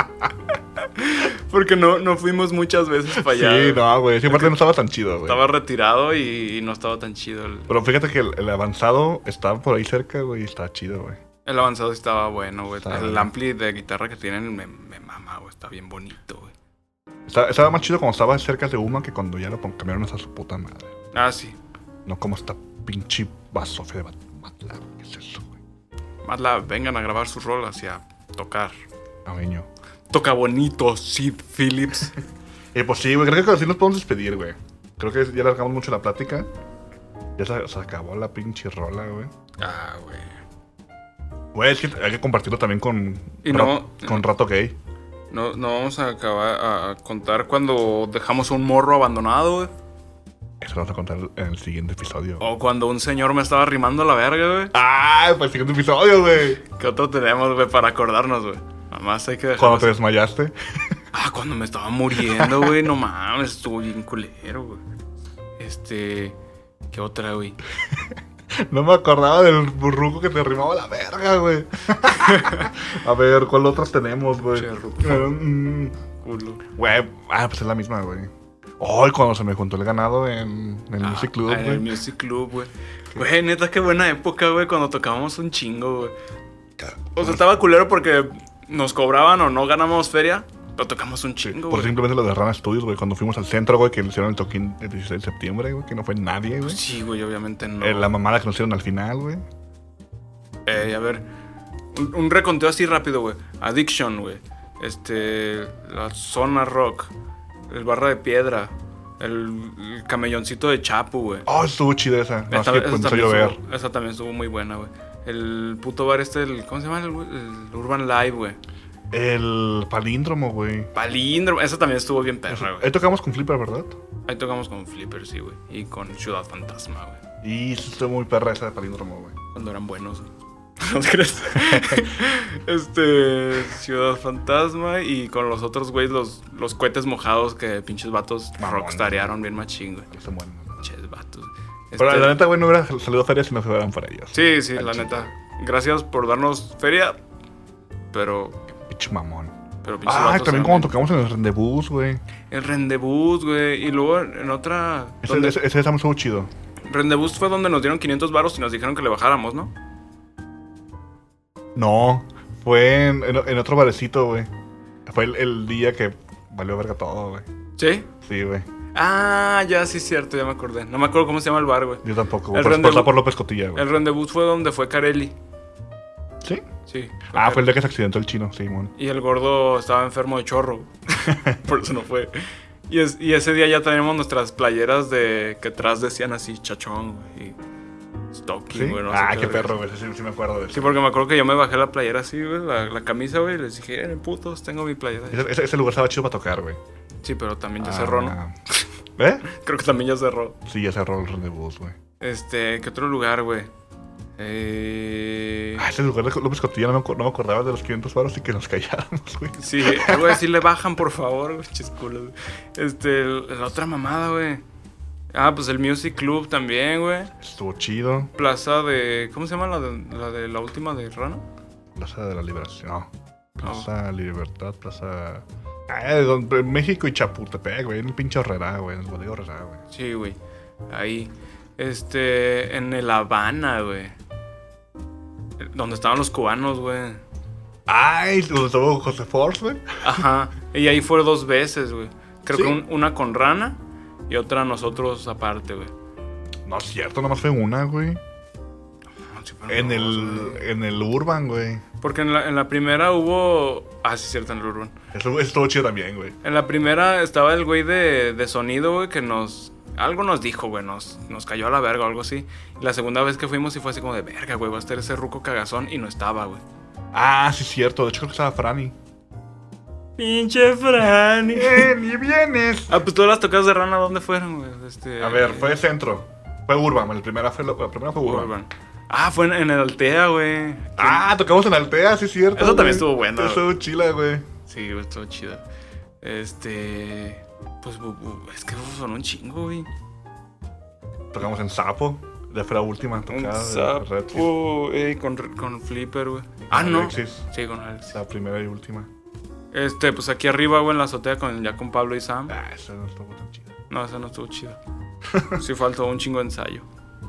Speaker 2: Porque no, no fuimos muchas veces para allá.
Speaker 1: Sí, no, güey. Sí, aparte no estaba tan chido, güey.
Speaker 2: Estaba retirado y, y no estaba tan chido. El,
Speaker 1: Pero fíjate que el, el avanzado estaba por ahí cerca, güey, y estaba chido, güey.
Speaker 2: el avanzado estaba bueno, güey.
Speaker 1: Estaba
Speaker 2: El
Speaker 1: bien.
Speaker 2: ampli de guitarra que tienen me, me mama, güey. Está bien bonito, güey.
Speaker 1: Estaba, estaba más chido cuando estaba cerca de Uma que cuando ya lo pon- cambiaron a su puta madre.
Speaker 2: Ah, sí.
Speaker 1: No como esta pinche basofe de Bat- Matlab. ¿Qué es eso, güey?
Speaker 2: Más la vengan a grabar sus rolas y a tocar.
Speaker 1: Aveño.
Speaker 2: Toca bonito, Sid Phillips.
Speaker 1: Eh, pues sí, güey, creo que así nos podemos despedir, güey. Creo que ya alargamos mucho la plática. Ya se, se acabó la pinche rola, güey.
Speaker 2: Ah, güey.
Speaker 1: Güey, es que hay que compartirlo también con,
Speaker 2: Y
Speaker 1: ra-
Speaker 2: no-
Speaker 1: con Rato Gay.
Speaker 2: No, no vamos a acabar a contar cuando dejamos a un morro abandonado, güey.
Speaker 1: Eso lo vamos a contar en el siguiente episodio.
Speaker 2: O cuando un señor me estaba rimando la verga, güey.
Speaker 1: ¡Ah! Pues el siguiente episodio, güey.
Speaker 2: ¿Qué otro tenemos, güey, para acordarnos, güey? Nada más hay que dejar.
Speaker 1: Cuando te desmayaste.
Speaker 2: Ah, cuando me estaba muriendo, güey. No mames, estuvo bien culero, güey. Este... ¿Qué otra, güey?
Speaker 1: No me acordaba del burruco que te rimaba la verga, güey. A ver, ¿cuál otras tenemos, güey?
Speaker 2: Che, ruco.
Speaker 1: Mm,
Speaker 2: Culo.
Speaker 1: Güey, ah, pues es la misma, güey. Ay, cuando se me juntó el ganado en, en el
Speaker 2: Ah,
Speaker 1: Music Club,
Speaker 2: en el
Speaker 1: güey.
Speaker 2: Music Club, güey. Güey, neta, qué buena época, güey, cuando tocábamos un chingo, güey. O sea, estaba culero porque nos cobraban o no ganábamos feria, pero tocamos un chingo,
Speaker 1: Por
Speaker 2: güey.
Speaker 1: simplemente lo de Rana Studios, güey. Cuando fuimos al centro, güey, que le hicieron el toquín el dieciséis de septiembre, güey, que no fue nadie, güey.
Speaker 2: Sí, güey, obviamente no.
Speaker 1: Eh, la mamada que nos hicieron al final, güey.
Speaker 2: Eh, a ver, un, un reconteo así rápido, güey. Addiction, güey. Este, la Zona Rock, el Barra de Piedra, el, el Camelloncito de Chapu, güey.
Speaker 1: Oh, estuvo chida esa. No, es
Speaker 2: Esa-
Speaker 1: que
Speaker 2: esa
Speaker 1: comenzó a
Speaker 2: también
Speaker 1: llover.
Speaker 2: estuvo- esa también estuvo muy buena, güey. El puto bar este, el, ¿cómo se llama? El, el Urban Live, güey.
Speaker 1: El palíndromo, güey.
Speaker 2: Palíndromo, esa también estuvo bien perra,
Speaker 1: Ahí
Speaker 2: güey.
Speaker 1: tocamos con Flipper, ¿verdad?
Speaker 2: Ahí tocamos con Flipper, sí, güey. Y con Ciudad Fantasma, güey.
Speaker 1: Y sí estuvo muy perra esa de palíndromo, güey.
Speaker 2: Cuando eran buenos, güey. ¿No te crees? Este, Ciudad Fantasma y con los otros, güey, los, los cohetes mojados que pinches vatos
Speaker 1: Mamones.
Speaker 2: rockstarearon bien machín, güey.
Speaker 1: Están buenos, ¿no?
Speaker 2: Pinches vatos.
Speaker 1: Pero
Speaker 2: Este-
Speaker 1: la neta, güey, no hubiera salido feria si no fueran para ellos.
Speaker 2: Sí, sí,
Speaker 1: Al
Speaker 2: la
Speaker 1: chile.
Speaker 2: neta. Gracias por darnos feria. Pero.
Speaker 1: Pinche mamón.
Speaker 2: pero pinches
Speaker 1: Ah,
Speaker 2: vatos
Speaker 1: también
Speaker 2: eran
Speaker 1: cuando
Speaker 2: bien-
Speaker 1: tocamos en el Rendezvous, güey.
Speaker 2: El Rendezvous, güey. Y luego en otra.
Speaker 1: Ese,
Speaker 2: donde-
Speaker 1: ese, ese estuvo chido.
Speaker 2: Rendezvous fue donde nos dieron quinientos varos y nos dijeron que le bajáramos, ¿no?
Speaker 1: No, fue en, en, en otro barecito, güey. Fue el, el día que valió verga todo, güey.
Speaker 2: ¿Sí?
Speaker 1: Sí, güey.
Speaker 2: Ah, ya sí es cierto, ya me acordé. No me acuerdo cómo se llama el bar, güey.
Speaker 1: Yo tampoco,
Speaker 2: El
Speaker 1: güey. Por, por,
Speaker 2: Rendezvous-
Speaker 1: por López Cotilla, güey.
Speaker 2: El Rendezvous fue donde fue Carelli.
Speaker 1: ¿Sí?
Speaker 2: Sí.
Speaker 1: Ah, fue
Speaker 2: Carelli.
Speaker 1: el día que se accidentó el chino, sí, mon.
Speaker 2: Y el gordo estaba enfermo de chorro. Por eso no fue. Y, es- y ese día ya teníamos nuestras playeras de que atrás decían así chachón, güey. Y Stocky,
Speaker 1: ¿Sí?
Speaker 2: güey. no sé
Speaker 1: Ah, qué
Speaker 2: verga.
Speaker 1: perro, güey. Sí, sí me acuerdo de eso.
Speaker 2: Sí, porque me acuerdo que yo me bajé la playera así, güey, la, la camisa, güey, y les dije, eh, putos, tengo mi playera.
Speaker 1: Ese, ese- ese lugar estaba chido para tocar, güey.
Speaker 2: Sí, pero también ya cerró, ¿no?
Speaker 1: Ah. ¿Eh?
Speaker 2: Creo que también ya cerró.
Speaker 1: Sí, ya cerró el Rendezvous, güey.
Speaker 2: Este, ¿qué otro lugar, güey? Eh...
Speaker 1: Ah, ese lugar de López Cotilla no me, acu- no me acordaba de los quinientos varos y que nos calláramos, güey.
Speaker 2: Sí, eh, güey, sí le bajan, por favor, güey, chisculos, güey. Este, el- la otra mamada, güey. Ah, pues el Music Club también, güey.
Speaker 1: Estuvo chido.
Speaker 2: Plaza de... ¿Cómo se llama la de la, de la última de Rana?
Speaker 1: Plaza de la Liberación. No. Plaza Libertad, Plaza. Ah, de donde- México y Chapultepec, güey. En el pinche Horrera, güey. En el bodega Horrera, güey.
Speaker 2: Sí, güey. Ahí. Este, en el Habana, güey. Donde estaban los cubanos, güey.
Speaker 1: Ay, donde estuvo José Force, güey.
Speaker 2: Ajá. Y ahí fue dos veces, güey. Creo
Speaker 1: ¿Sí?
Speaker 2: que un- una con Rana y otra nosotros aparte, güey.
Speaker 1: No es cierto, nomás fue una, güey.
Speaker 2: No, sí fueron
Speaker 1: En
Speaker 2: dos,
Speaker 1: el,
Speaker 2: güey.
Speaker 1: en el Urban, güey.
Speaker 2: Porque en la, en la primera hubo... Ah, sí, cierto, en el Urban.
Speaker 1: Eso eso estuvo chido también, güey.
Speaker 2: En la primera estaba el güey de, de sonido, güey, que nos... Algo nos dijo, güey, nos, nos cayó a la verga o algo así. Y la segunda vez que fuimos sí fue así como de verga, güey, va a estar ese ruco cagazón y no estaba, güey.
Speaker 1: Ah, sí, es cierto. De hecho, creo que estaba Franny.
Speaker 2: Pinche Franny.
Speaker 1: ni vienes!
Speaker 2: Ah, pues todas las tocadas de Rana, ¿dónde fueron, güey? Este,
Speaker 1: A ver, fue centro. Fue Urban. La primera fue, la primera fue Urban.
Speaker 2: Urban. Ah, fue en, en el Altea, güey.
Speaker 1: Ah, tocamos en Altea, sí, es cierto.
Speaker 2: Eso también
Speaker 1: güey.
Speaker 2: estuvo bueno.
Speaker 1: Estuvo chila, güey.
Speaker 2: Sí, güey, estuvo chido. Este... Pues bu- bu- es que son un chingo, güey.
Speaker 1: Tocamos en Sapo. Ya fue la última
Speaker 2: Un
Speaker 1: tocada de Red Kiss.
Speaker 2: sapo, eh, con, con Flipper, güey. Ah, no.
Speaker 1: Alexis.
Speaker 2: Sí, con Alexis.
Speaker 1: La primera y última.
Speaker 2: Este, pues aquí arriba, güey, en la azotea con, ya con Pablo y Sam.
Speaker 1: Ah, esa no estuvo tan chida.
Speaker 2: No, esa no estuvo chida. Sí faltó un chingo de ensayo.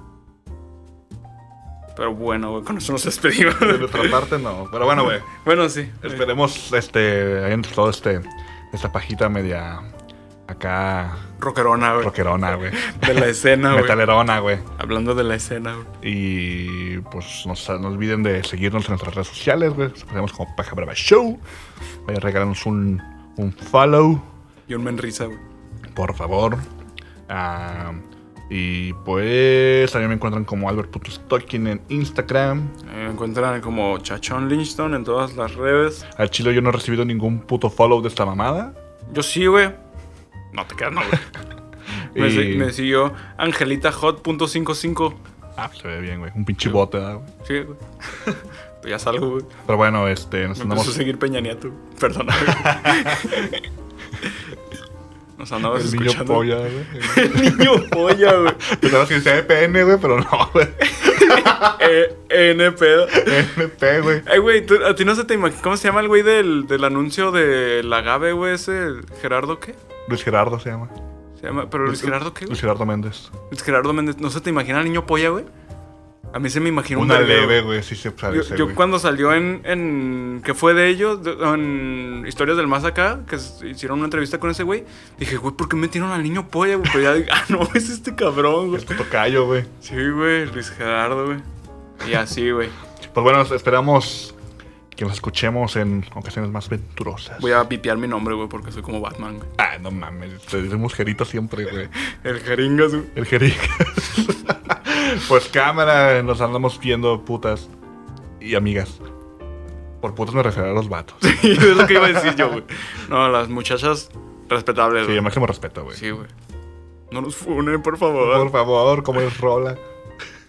Speaker 2: Pero bueno, güey, con eso nos despedimos.
Speaker 1: De nuestra parte, no. Pero bueno, güey.
Speaker 2: Bueno, sí.
Speaker 1: Esperemos, este, hayan todo este, esta pajita media acá
Speaker 2: Rockerona, güey.
Speaker 1: rockerona, güey.
Speaker 2: De la escena, güey.
Speaker 1: Metalerona, güey.
Speaker 2: Hablando de la escena, güey.
Speaker 1: Y pues no, se- no olviden de seguirnos en nuestras redes sociales, güey. Nos ponemos como Paja Brava Show. Vaya a regalarnos un, un follow,
Speaker 2: Y un menrisa, güey.
Speaker 1: por favor. Ah, y pues también me encuentran como Albert.Stocking en Instagram.
Speaker 2: Me encuentran como Chachón Lynchton en todas las redes.
Speaker 1: Al chile yo no he recibido ningún puto follow de esta mamada.
Speaker 2: Yo sí, güey. No te quedas, no, güey. Me,
Speaker 1: Y-
Speaker 2: si- me siguió Angelita Hot punto cincuenta y cinco.
Speaker 1: Ah, se ve bien, güey. Un pinche bote, ¿verdad, güey?
Speaker 2: Sí, güey. Pues ya salgo, güey.
Speaker 1: Pero bueno, este, nos
Speaker 2: Me
Speaker 1: andamos...
Speaker 2: empezó a seguir Peña Nieto. Perdona, güey. Nos andamos
Speaker 1: El niño
Speaker 2: escuchando.
Speaker 1: polla, güey.
Speaker 2: El niño polla, güey.
Speaker 1: Pensaba que decía E P N, güey, pero no, güey.
Speaker 2: Eh, N pedo.
Speaker 1: N P, güey.
Speaker 2: Ay, güey, tú- a ti no se te imagina. ¿Cómo se llama el güey del, del anuncio de la Agave, güey? Ese. ¿Gerardo qué?
Speaker 1: Luis Gerardo se llama.
Speaker 2: Se llama. ¿Pero Luis Gerardo qué, güey?
Speaker 1: Luis Gerardo Méndez.
Speaker 2: Luis Gerardo Méndez. ¿No se te imagina el niño polla, güey? A mí se me imagina un
Speaker 1: Una
Speaker 2: verguero,
Speaker 1: leve,
Speaker 2: güey.
Speaker 1: güey, sí se
Speaker 2: Yo,
Speaker 1: parece,
Speaker 2: yo
Speaker 1: güey.
Speaker 2: cuando salió en, en... ¿Qué fue de ellos? De- en Historias del Más Acá, que s- hicieron una entrevista con ese güey. Dije, güey, ¿por qué metieron al niño polla, güey? Pero ya dije, ah, no, es este cabrón, güey.
Speaker 1: Es tu tocayo, güey.
Speaker 2: Sí, güey, Luis Gerardo, güey. Y así, güey.
Speaker 1: Pues bueno, esperamos que nos escuchemos en ocasiones más venturosas.
Speaker 2: Voy a pipear mi nombre, güey, porque soy como Batman, güey.
Speaker 1: Ah, no mames, te decimos Jerito siempre, güey.
Speaker 2: El jeringas, güey.
Speaker 1: El Jerito. Pues cámara, nos andamos viendo putas y amigas. Por putas me refiero a los vatos.
Speaker 2: Y es lo que iba a decir yo, güey. No, las muchachas respetables,
Speaker 1: Sí,
Speaker 2: güey.
Speaker 1: máximo respeto, güey.
Speaker 2: Sí, güey. No nos funen, por favor.
Speaker 1: Por favor, como es rola.